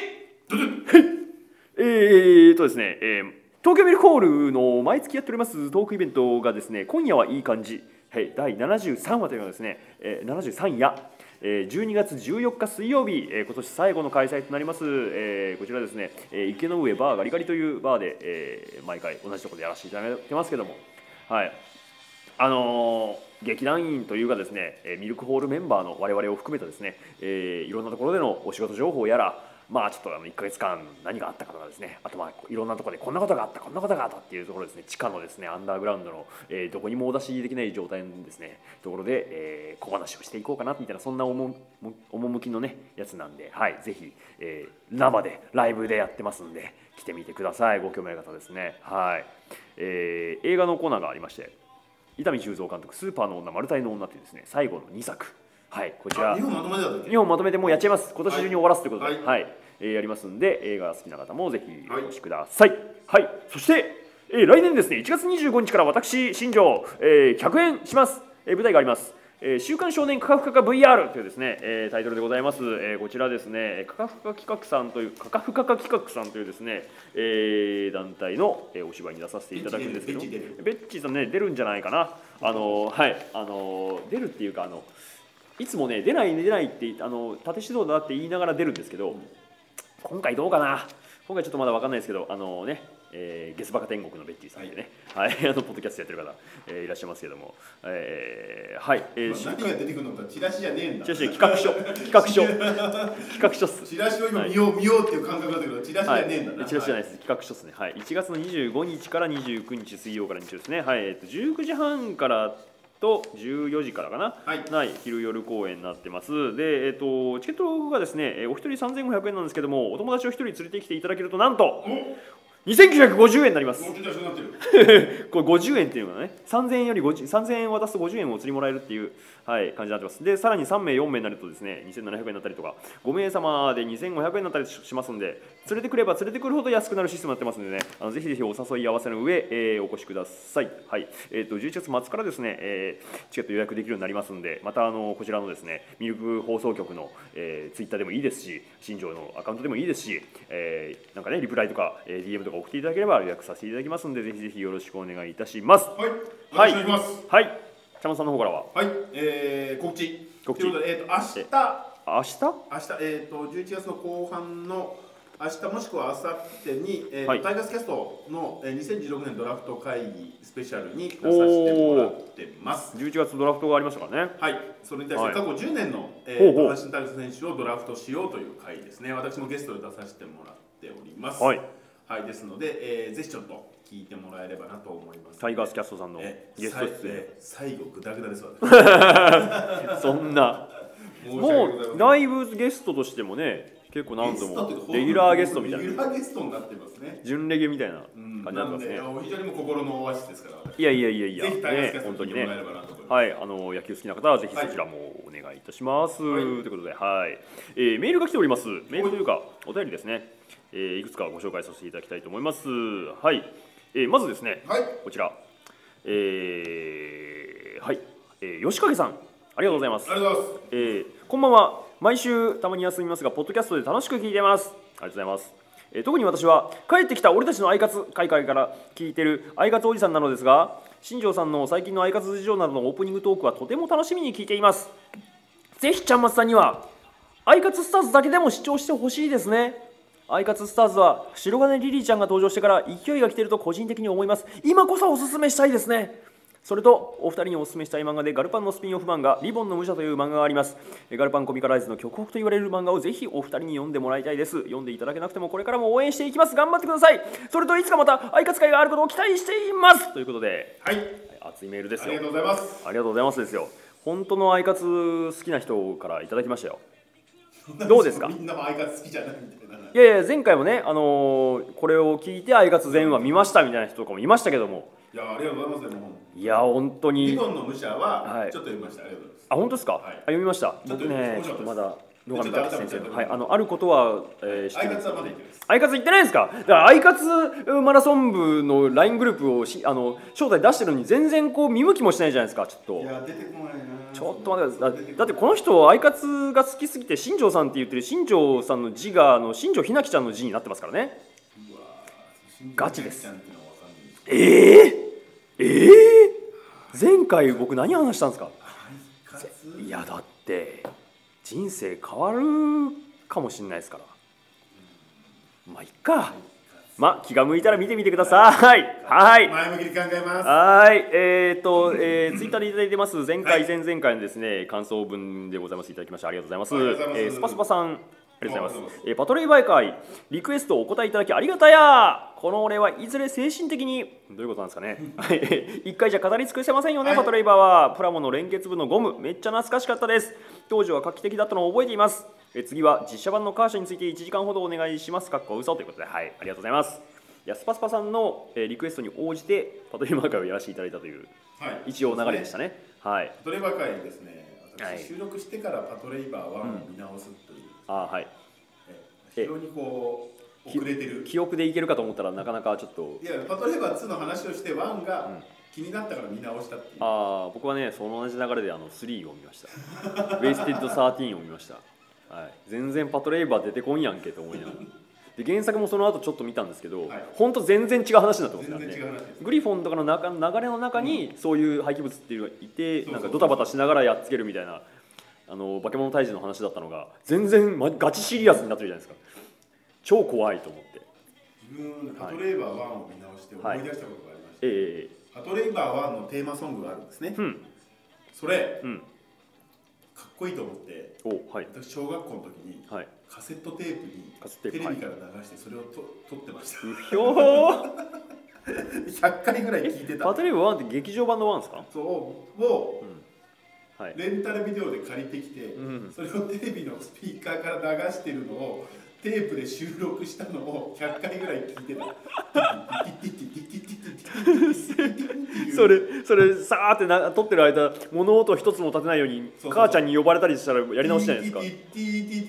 ですね、東京ミルクホールの毎月やっておりますトークイベントがですね、今夜はいい感じ、はい、第73話というのがですね、73夜、12月14日水曜日、今年最後の開催となります、こちらですね、池の上バーガリガリというバーで、毎回同じところでやらせていただいてますけども、はい、劇団員というかですね、ミルクホールメンバーの我々を含めたですね、いろんなところでのお仕事情報やら、まあちょっと1ヶ月間何があったかとかですね、あとまあいろんなところでこんなことがあったこんなことがあったっていうところですね、地下のですねアンダーグラウンドの、どこにもお出しできない状態のですねところで、小話をしていこうかなみたいな、そんな趣のねやつなんで、はい、ぜひ、生でライブでやってますんで来てみてください。ご興味ある方ですね。はい、映画のコーナーがありまして、伊丹十三監督「スーパーの女マルタイの女」というですね最後の2作、はい、こちら 2本まとめてだったっけ？ 2本まとめてもうやっちゃいます。今年中に終わらすということで、はい、やりますんで、映画好きな方もぜひお越しください。はい、そして、来年ですね1月25日から私新庄、100円します、舞台があります。週刊少年カカフカカ VR というですね、タイトルでございます。こちらですね、カカフカ企画さんというカカフカカ企画さんというですね、団体の、お芝居に出させていただくんですけど、ベッチーさんね出るんじゃないかな。はい、出るっていうかいつもね出ないって縦指導だって言いながら出るんですけど、今回どうかな。今回ちょっとまだ分かんないですけど、ゲスバカ天国のベッティさんでね、はい、ポッドキャストやってる方、いらっしゃいますけども、はい、 何が出てくるのかチラシじゃねえんだ。 チラシ企画書っす。 チラシを今見ようっていう感覚だったけど、チラシじゃねえんだな。 チラシじゃないです、企画書っすね。はい、1月の25日から29日水曜から日曜ですね。はい、19時半からと14時からかな、はい、昼夜公演になってます。で、チケットがですね、お一人3500円なんですけども、お友達を一人連れてきていただけるとなんと2950円になります。これ50円っていうのはね、3000円より3000円渡すと50円をお釣りもらえるっていう、はい、感じになってます。で、さらに3名4名になるとですね2700円になったりとか、5名様で2500円になったりしますんで、連れてくれば連れてくるほど安くなるシステムになってますんでね、ぜひぜひお誘い合わせの上、お越しください。はい、11月末からですね、チケット予約できるようになりますんで、またこちらのですねミルク放送局の、ツイッターでもいいですし、新庄のアカウントでもいいですし、なんかねリプライとか、DM とか送っていただければ予約させていただきますので、ぜひぜひよろしくお願いいたします。 はい、お願いします。 はい、茶間さんの方からは、 はい、告知ということで、明日11月の後半の明日もしくは明後日に、タイガースキャストの2016年ドラフト会議スペシャルに出させてもらってます。 11月ドラフトがありましたからね。 はい、それに対して過去10年の阪神タイガース選手をドラフトしようという会ですね。私もゲストで出させてもらっております。はい、はい、ですので、ぜひちょっと聞いてもらえればなと思います。 タイガースキャストさんのゲスト出演、 最後グダグダですわね。 そんなもうライブゲストとしてもね、結構何度もレギュラーゲストみたいな、 レギュラーゲストになってますね。 準レギュみたいな感じになってますね。 非常にも心のオアシスですから。 いやぜひタイガースキャストに聞いてもらえればなと思います。 はい、野球好きな方はぜひそちらもお願いいたします。ということで、はい、メールが来ております。メールというかお便りですね。いくつかご紹介させていただきたいと思います。はい、まずですね、こちら、はい、吉影さん、ありがとうございます。 ありがとうございます。 こんばんは。毎週たまに休みますが、ポッドキャストで楽しく聞いています。ありがとうございます。特に私は帰ってきた俺たちのアイカツ会から聞いているアイカツおじさんなのですが、新庄さんの最近のアイカツ事情などのオープニングトークはとても楽しみに聞いています。ぜひちゃんまつさんにはアイカツスターズだけでも視聴してほしいですね。アイカツスターズは白金リリーちゃんが登場してから勢いが来ていると個人的に思います。今こそおすすめしたいですね。 それとお二人にお勧めしたい漫画でガルパンのスピンオフ漫画リボンの武者という漫画があります。ガルパンコミカライズの極北と言われる漫画をぜひお二人に読んでもらいたいです。読んでいただけなくてもこれからも応援していきます。頑張ってください。それといつかまたアイカツ会があることを期待していますということで、 はい、 熱いメールですよ。 ありがとうございます。 ありがとうございますですよ。本当のアイカツ好きな人からいただきましたよ。どうですか。 みんなもアイカツ好きじゃないみたいな。 いやいや、前回もね、これを聞いてアイカツ全話見ましたみたいな人とかもいましたけども、 いや、ありがとうございます。 いや本当にリボンの武者はちょっと読みました。ありがとうございます。 あ、本当ですか。読みました。僕ね、ちょっとまだ野上隆先生のあることは知ってるんですけどね。アイカツ行ってないですか。だからアイカツマラソン部の LINE グループを招待出してるのに全然こう見向きもしないじゃないですか。ちょっと。 いや、出てこないな。 ちょっと待ってください。だってこの人アイカツが好きすぎて新庄さんって言ってる新庄さんの字が新庄ひなきちゃんの字になってますからね。ガチです。前回僕何話したんですか。いやだって人生変わるかもしれないですから。まあいっか。まあ気が向いたら見てみてください。はい。 前向きに考えます。 はい。ツイッターでいただいてます前回前々回のですね感想文でございます。いただきましてありがとうございます。スパスパさん。ありがとうございます。パトレイバー会リクエストをお答えいただきありがたや。このお礼はいずれ精神的にどういうことなんですかね。一回じゃ語り尽くせませんよね。パトレイバーはプラモの連結部のゴムめっちゃ懐かしかったです。当時は画期的だったのを覚えています。次は実写版のカーシャについて1時間ほどお願いします。かっこ嘘ということで、はい、ありがとうございます。いやスパスパさんのリクエストに応じてパトレイバー会をやらせていただいたという、一応流れでしたね。はい。 パトレイバー会ですね。私収録してからパトレイバー1を見直すという。 はい。 非常にこう遅れてる。 記憶でいけるかと思ったらなかなかちょっと。 いやパトレイバー2の話をして1が気になったから見直したっていう。 僕はねその同じ流れで3を見ました。ウェイステッド13を見ました。はい。全然パトレイバー出てこんやんけと思いながら。で原作もその後ちょっと見たんですけど、本当全然違う話になってますからね。グリフォンとかの流れの中にそういう廃棄物っていうのがいて、なんかドタバタしながらやっつけるみたいな化け物退治の話だったのが全然ガチシリアスになってるじゃないですか。超怖いと思って。 自分パトレイバー1を見直して思い出したことがありまして、パトレイバー1のテーマソングがあるんですね。それ、かっこいいと思って、私小学校の時にカセットテープにテレビから流してそれを撮ってました。100回ぐらい聞いてた。 パトレイバー1って劇場版の1ですか。 そうをレンタルビデオで借りてきて、それをテレビのスピーカーから流してるのをテープで収録したのを100回ぐらい聞いてた。 それさーって撮ってる間物音一つも立てないように母ちゃんに呼ばれたりしたらやり直しじゃないですか。って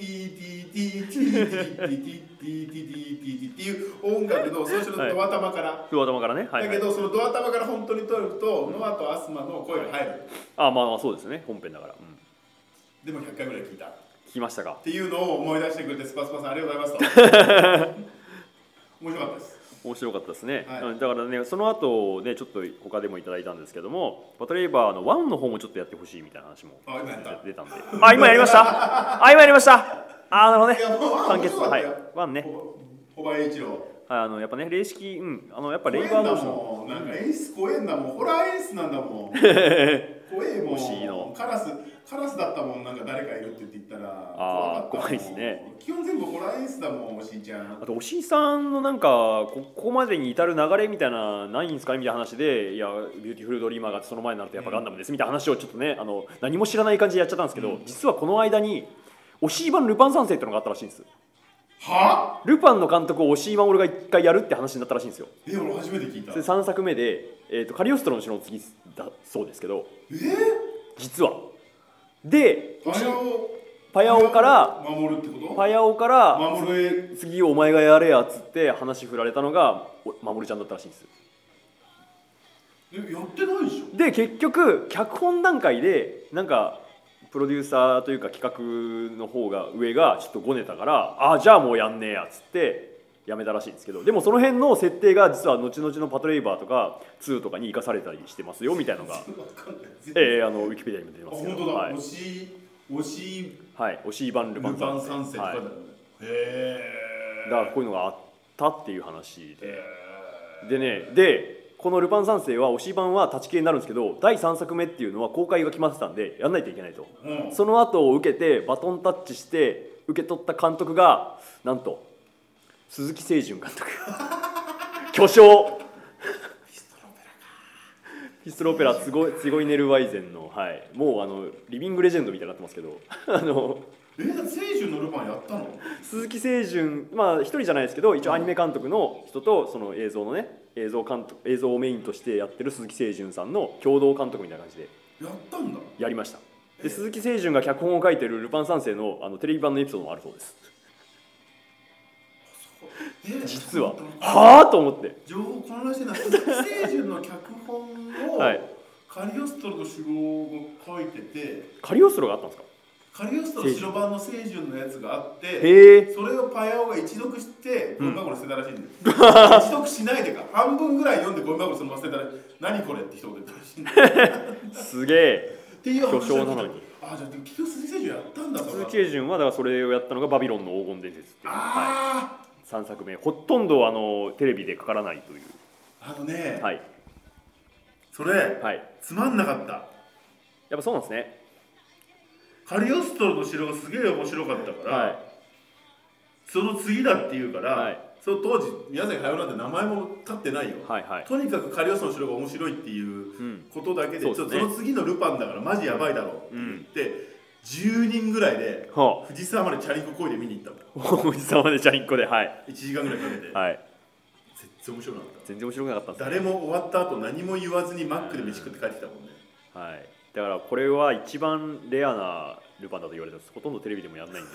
いう音楽の最初のドア玉からね。 だけどそのドア玉から本当に撮るとノアとアスマの声が入る。 まあそうですね本編だから。 でも100回ぐらい聞いた。 聞きましたか。 っていうのを思い出してくれてスパスパさんありがとうございますと。面白かったです。 面白かったですね。だからねその後ねちょっと他でもいただいたんですけどもパトレイバーの1の方もちょっとやってほしいみたいな話も出たんで。今やりました。今やりました。なるほどね。完結1ね。 小林栄一郎。 やっぱね霊式やっぱレイバー同士のなんか演出怖えんだもん。ホラー演出なんだもん。怖えもん。カラスだったもん。なんか誰かいるって言ったら怖いですね。 基本全部ホラー演出だもん。おしいちゃん。 あとおしいさんのなんかここまでに至る流れみたいなないんですかみたいな話で、いやビューティフルドリーマーがその前になるとやっぱガンダムですみたいな話をちょっとね何も知らない感じでやっちゃったんですけど、実はこの間におしい版ルパン三世ってのがあったらしいんです。ルパンの監督を押井守が一回やるって話になったらしいんですよ。 俺初めて聞いた。 それ3作目で、カリオストロの城の次だそうですけど、実はでパヤオから次お前がやれやっつって話振られたのが守ちゃんだったらしいんです。 やってないでしょ。 で結局脚本段階でなんかプロデューサーというか企画の方が上がちょっとごねたからじゃあもうやんねえやっつってやめたらしいんですけど、でもその辺の設定が実は後々のパトレイバーとか2とかに生かされたりしてますよみたいなのがウィキペディアにも出てますけど。 本当だ。 押井版ルパン三世。だからこういうのがあったっていう話でね。でこの「ルパン三世」は推し版は立ち消えになるんですけど、第3作目っていうのは公開が決まってたんでやんないといけないと、その後を受けてバトンタッチして受け取った監督がなんと鈴木清純監督巨匠ピストルオペラツゴイネルワイゼンの、はい、もうリビングレジェンドみたいになってますけど清純のルパンやったの？ 鈴木清純、まあ一人じゃないですけど一応アニメ監督の人とその映像のね映像をメインとしてやってる鈴木清純さんの共同監督みたいな感じでやったんだ。 やりました。で鈴木清純が脚本を書いてる「ルパン三世の」テレビ版のエピソードもあるそうです。実ははあと思って情報混乱してない。鈴木清純の脚本を、はい、カリオストロとシロが書いてて、 カリオストロがあったんですか？ カリオストロ白版の清純のやつがあって、それをパヤオが一読してゴミ箱に捨てたらしいんだよ、一読しないでか半分ぐらい読んでゴミ箱にそのまま捨てたら何これって一言言ったらしいんだよすげえ巨匠なのに。 あ、じゃあ結局鈴木清純やったんだ。 鈴木清純はだからそれをやったのがバビロンの黄金伝説っていう、はい、3作目ほとんどテレビでかからないという。 はい、それ、はい、つまんなかった。やっぱそうなんですね。 カリオストロの城がすげえ面白かったから、はい、その次だっていうから、はい、その当時宮崎駿なんて名前も立ってないよ、はいはい、とにかくカリオストロの城が面白いっていうことだけで、その次のルパンだからマジやばいだろうって言って、10人ぐらいで藤沢までチャリンコこいで見に行ったの。藤沢までチャリンコで、はい、 1時間ぐらいかけて、はい、全然面白くなかった。 全然面白くなかったですね。 誰も終わった後何も言わずにマックで飯食って帰ってきたもんね。 はい、だからこれは一番レアなルパンだと言われてます。ほとんどテレビでもやんないんで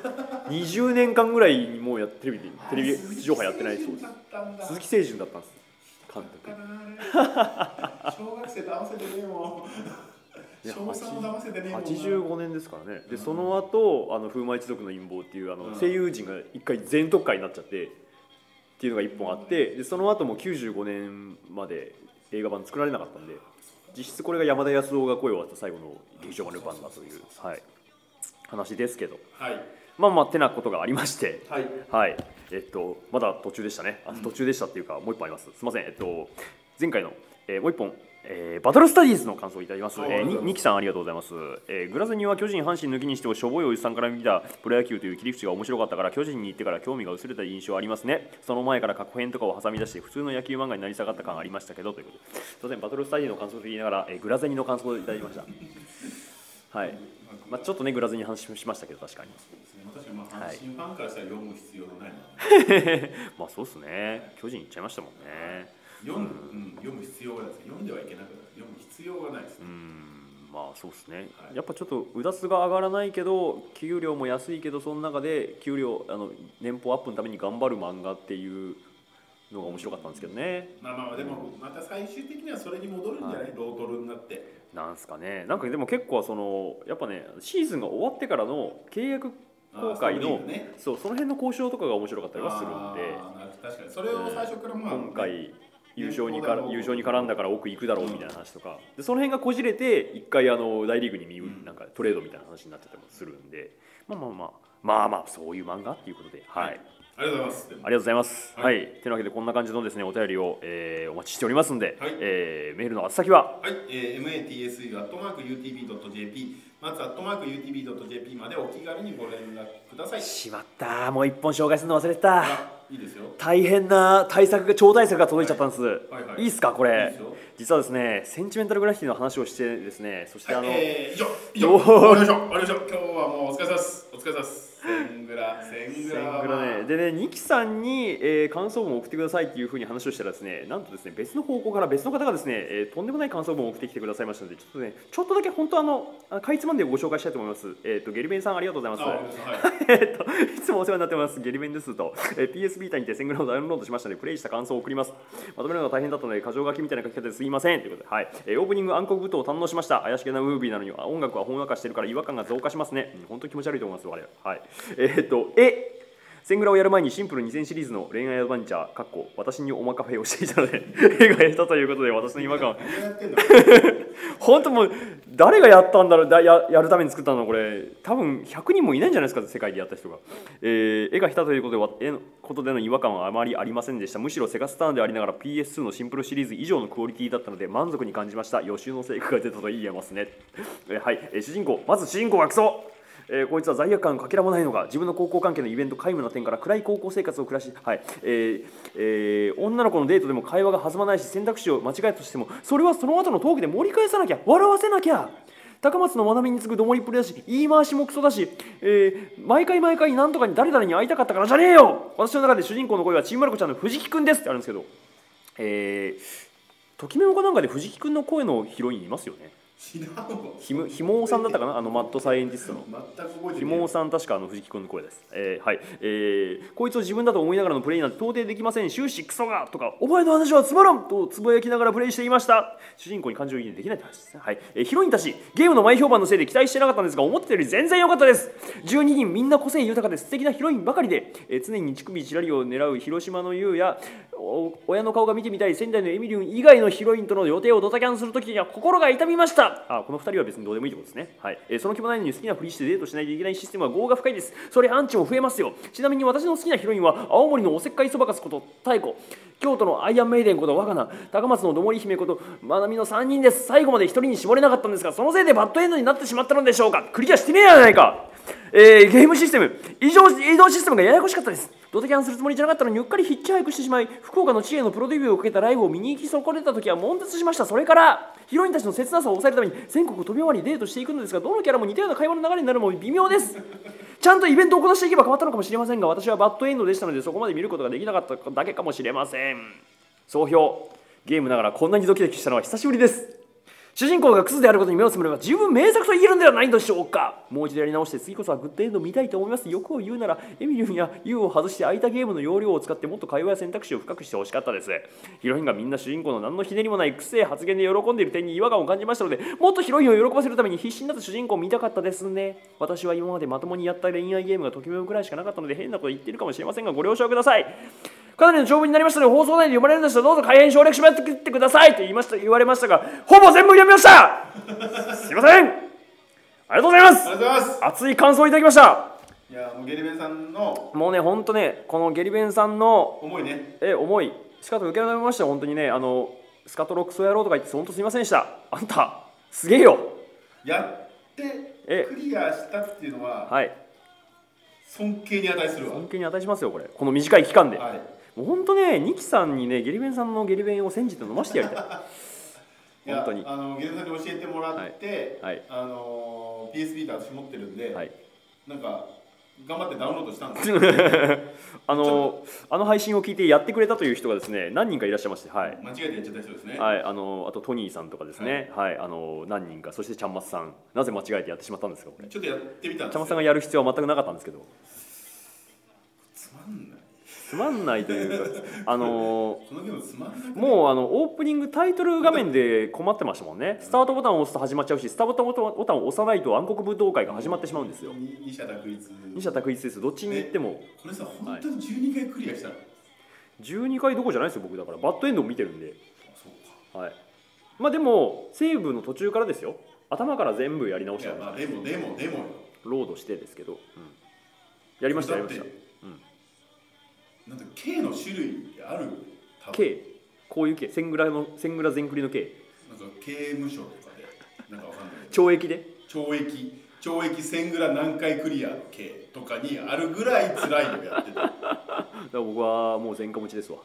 20年間ぐらいもうテレビ地上波やってないそうです。鈴木清純だったんです監督小学生と合わせてねえもん小3を騙せてねえもんな。 85年ですからね。でその後風魔一族の陰謀っていう声優陣が一回全特会になっちゃってっていうのが1本あって、でその後も95年まで映画版作られなかったんで、実質これが山田康夫が声を当てた最後の劇場版ルパンだという、はい、話ですけど、はい、まあてなことがありまして、はいはい、まだ途中でしたね。途中でしたっていうかもう一本あります。すいません。前回の、もう一本バトルスタディーズの感想をいただきます。ニキさんありがとうございます。グラゼニは巨人阪神抜きにしてもしょぼいおじさんから見たプロ野球という切り口が面白かったから巨人に行ってから興味が薄れた印象ありますね。その前から過去編とかを挟み出して普通の野球漫画になり下がった感ありましたけどということで、すいません。バトルスタディーの感想と言いながら、グラゼニの感想をいただきました。はい、ちょっとねグラゼニ話しましたけど確かに。 確かに阪神ファンからしたら読む必要ないもんね。 まあそうですね。巨人行っちゃいましたもんね。 読む必要がないです。読んではいけなくなる。読む必要がないです。 まあそうですね。はい、やっぱちょっとうだつが上がらないけど給料も安いけどその中で年俸アップのために頑張る漫画っていうのが面白かったんですけどね。 まあでもまた最終的にはそれに戻るんじゃない？ロートルになって。 なんすかね。なんかでも結構やっぱねシーズンが終わってからの契約公開のその辺の交渉とかが面白かったりはするんで。 確かにそれを最初から今回優勝に絡んだから奥行くだろうみたいな話とかで、その辺がこじれて一回大リーグになんかトレードみたいな話になってたりもするんで、まあそういう漫画っていうことで、はい、 ありがとうございます。 ありがとうございます。はい。というわけでこんな感じのですねお便りをお待ちしておりますんで、はい、メールの宛先は matsu@utb.jp 松@utb.jp までお気軽にご連絡ください。 しまった。もう一本紹介するの忘れてた。 いいですよ。 大変な超大作が届いちゃったんです。いいですかこれ。いい実はですねセンチメンタルグラフィティの話をしてですね、そして以上終わりましょう。今日はもうお疲れ様です。お疲れ様です。セングラね。でね、ニキさんに、感想文を送ってくださいっていうふうに話をしたらですね、なんとですね、別の方向から別の方がですね、とんでもない感想文を送ってきてくださいましたので、ちょっとだけ本当かいつまんでご紹介したいと思います。ゲリベンさんありがとうございます。いつもお世話になってます。ゲリベンですと、PS ビータにてセングラをダウンロードしましたので、プレイした感想を送ります。まとめるのが大変だったので、箇条書きみたいな書き方ですいませんということで、はい。オープニング暗黒舞踏を堪能しました。怪しげなムービーなのに音楽はほんわかしてるから違和感が増加しますね。本当に気持ち悪いと思います。我々。はい。 セングラをやる前にシンプル2000シリーズの恋愛アドベンチャーかっこ私におまかフェをしていたので絵が下手ということで私の違和感は本当もう誰がやったんだろう、やるために作ったのこれ多分100人もいないんじゃないですか世界でやった人が、絵が下手ということでの違和感はあまりありませんでした。むしろセガスターンでありながら PS2 のシンプルシリーズ以上のクオリティだったので満足に感じました。予習の成果が出たと言えますね。はい、主人公がクソ、こいつは罪悪感のかけらもないのが自分の高校関係のイベント皆無な点から暗い高校生活を暮らし、女の子のデートでも会話が弾まないし選択肢を間違えたとしてもそれはその後のトークで盛り返さなきゃ笑わせなきゃ。高松の学びに次ぐどもりっぷりだし言い回しもクソだし、毎回なんとかに誰々に会いたかったからじゃねえよ。私の中で主人公の声はちんまる子ちゃんの藤木くんですってあるんですけど、ときめもかなんかで藤木くんの声のヒロインいますよね。ひもおさんだったかな、マッドサイエンティストのひもおさん、確か藤木君の声です。こいつを自分だと思いながらのプレイなんて到底できません。終始クソがとかお前の話はつまらんとつぶやきながらプレイしていました。主人公に感情移入できないって話ですね。ヒロインたちゲームの前評判のせいで期待してなかったんですが思ってたより全然良かったです。12人みんな個性豊かで素敵なヒロインばかりで、常に乳首チラリを狙う広島の優や親の顔が見てみたい仙台のエミリュン以外のヒロインとの予定をドタキャンするときには心が痛みました。この2人は別にどうでもいいってことですね。その気もないのに好きなふりしてデートしないといけないシステムは業が深いです。それアンチも増えますよ。ちなみに私の好きなヒロインは青森のおせっかいそばかすこと妙子、京都のアイアンメイデンこと若菜、高松のどもり姫ことまなみの3人です。最後まで1人に絞れなかったんですがそのせいでバッドエンドになってしまったのでしょうか。クリアしてねえやないか。ゲームシステム移動システムがややこしかったです。ドタキャンするつもりじゃなかったのにうっかりヒッチハイクしてしまい福岡の地へのプロデビューをかけたライブを見に行き損ねた時は悶絶しました。それからヒロインたちの切なさを抑えるために全国飛び回りデートしていくのですがどのキャラも似たような会話の流れになるのも微妙です。ちゃんとイベントをこなしていけば変わったのかもしれませんが私はバッドエンドでしたのでそこまで見ることができなかっただけかもしれません。総評、ゲームながらこんなにドキドキしたのは久しぶりです。主人公がクズであることに目をつむれば十分名作と言えるのではないでしょうか。もう一度やり直して次こそはグッドエンド見たいと思います。欲を言うならエミリュンやユウを外して空いたゲームの容量を使ってもっと会話や選択肢を深くしてほしかったです。ヒロインがみんな主人公の何のひねりもないくせえ発言で喜んでいる点に違和感を感じましたのでもっとヒロインを喜ばせるために必死になった主人公を見たかったですね。私は今までまともにやった恋愛ゲームがときめくくらいしかなかったので変なこと言っているかもしれませんがご了承ください。かなりの長文になりましたので放送内で読まれるんでしたらどうぞ改編省略しまってくださいと言われましたがほぼ全部読みました。すいません、ありがとうございます。熱い感想をいただきました。 いやもうゲリベンさんのもうね本当ねこのゲリベンさんの思いね思いしかと受け止めました。本当にねスカトロクソ野郎とか言って本当すいませんでした。あんたすげえよ。 やってクリアしたっていうのは尊敬に値するわ。 尊敬に値しますよこれこの短い期間で。 はい、 もう本当ねニキさんにねゲリベンさんのゲリベンを煎じて飲ませてやりたい。本当にゲリベンさんに教えてもらって、PS ビーター私持ってるんで、なんか頑張ってダウンロードしたんですよ。 あの配信を聞いてやってくれたという人がですね何人かいらっしゃいまして、 間違えてやっちゃった人ですね。 あとトニーさんとかですね、何人か、そしてちゃんまつさん、なぜ間違えてやってしまったんですかこれ。 ちょっとやってみたんですよ。 ちゃんまつさんがやる必要は全くなかったんですけど。つまんないというかもうオープニングタイトル画面で困ってましたもんね。スタートボタンを押すと始まっちゃうしスタートボタンを押さないと暗黒武道会が始まってしまうんですよ。 二者択一です。どっちに行ってもこれさ本当に12回クリアしたの。 12回どころじゃないですよ僕。だからバッドエンドを見てるんで。まあでもセーブの途中からですよ。頭から全部やり直したの。 でもロードしてですけど、やりました。 なんか K の種類ってある？ K？ こういう K？ 千蔵全クリの K？ なんか刑務所とかでなんかわかんない。 懲役で？ 懲役千蔵何回クリアの K とかにあるぐらい辛いのやってた。だから僕はもう前科持ちですわ。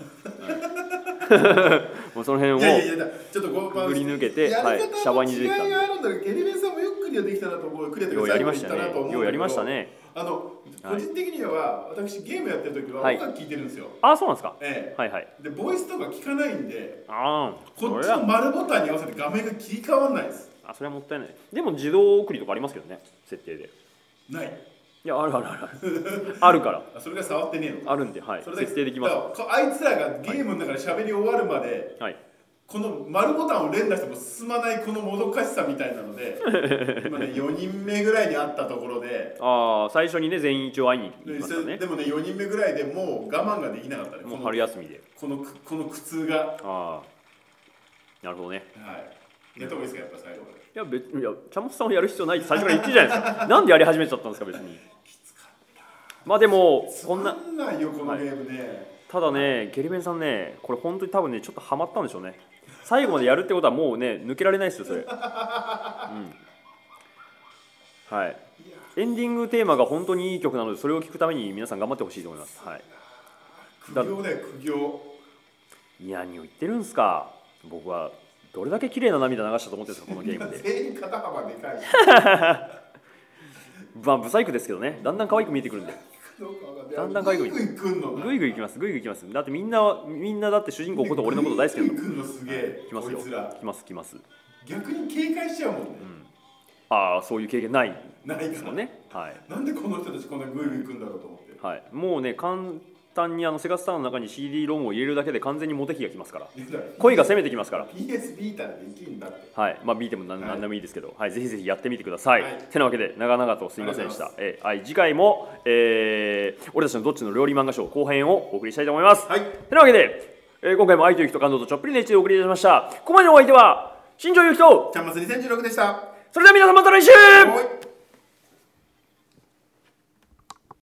もうその辺をちょっと振り抜けて、シャワーに出てきたんで。ゲリベンさんもよくクリアできたなと思う。クリアできたなと思う。 ようやりましたね。 個人的には私ゲームやってる時は音楽聴いてるんですよ。 そうなんですか。 でボイスとか聞かないんで、 こっちの丸ボタンに合わせて画面が切り替わんないです。 それはもったいない。でも自動送りとかありますけどね、設定で。 ない。 いやあるあるから。 それが触ってねえの。 あるんで、設定できます。 あいつらがゲームの中で喋り終わるまでこの丸ボタンを連打しても進まないこのもどかしさみたいなので今ね4人目ぐらいに会ったところで最初にね全員一応会いに行きましたね。 でもね4人目ぐらいでもう我慢ができなかったね。 もう春休みでこの苦痛が。 なるほどね。 寝た方がいいですかやっぱ最後まで。 いや茶本さんをやる必要ないって最初から言ってるじゃないですか。なんでやり始めちゃったんですか別に。 きつかった。 まあでもこんないよこのゲームね。 ただねゲリベンさんねこれ本当に多分ねちょっとハマったんでしょうね。最後までやるってことはもうね抜けられないですよそれ。はい。エンディングテーマが本当にいい曲なのでそれを聴くために皆さん頑張ってほしいと思います。はい。 苦行だよ苦行。 いや何を言ってるんですか。僕はどれだけ綺麗な涙流したと思ってるんですかこのゲームで。 全員肩幅でかい。 まあブサイクですけどねだんだん可愛く見えてくるんで。だんだん可愛く見えてくる。グイグイ行きますグイグイ行きます。だってみんなだって主人公こと俺のこと大好きなんだもん。来ますよ。来ます。 逆に警戒しちゃうもんね。 そういう経験ないですもんね。はい。 なんでこの人たちこんなグイグイ行くんだろうと思って。 はい。もうね簡単にセガスターの中に CD ロムを入れるだけで完全にモテ期がきますから。恋が攻めてきますから。 PS ビータでできるんだって。 はい。まあビータも何でもいいですけど、はいぜひぜひやってみてください。てなわけで長々とすみませんでした。次回も俺たちのどっちの料理漫画賞後編をお送りしたいと思います。てなわけで今回も愛と雪と感動とちょっぷりの一でお送りいたしました。ここまでのお相手は新庄ゆきとちゃんまつ2016でした。 それでは皆さんまた来週。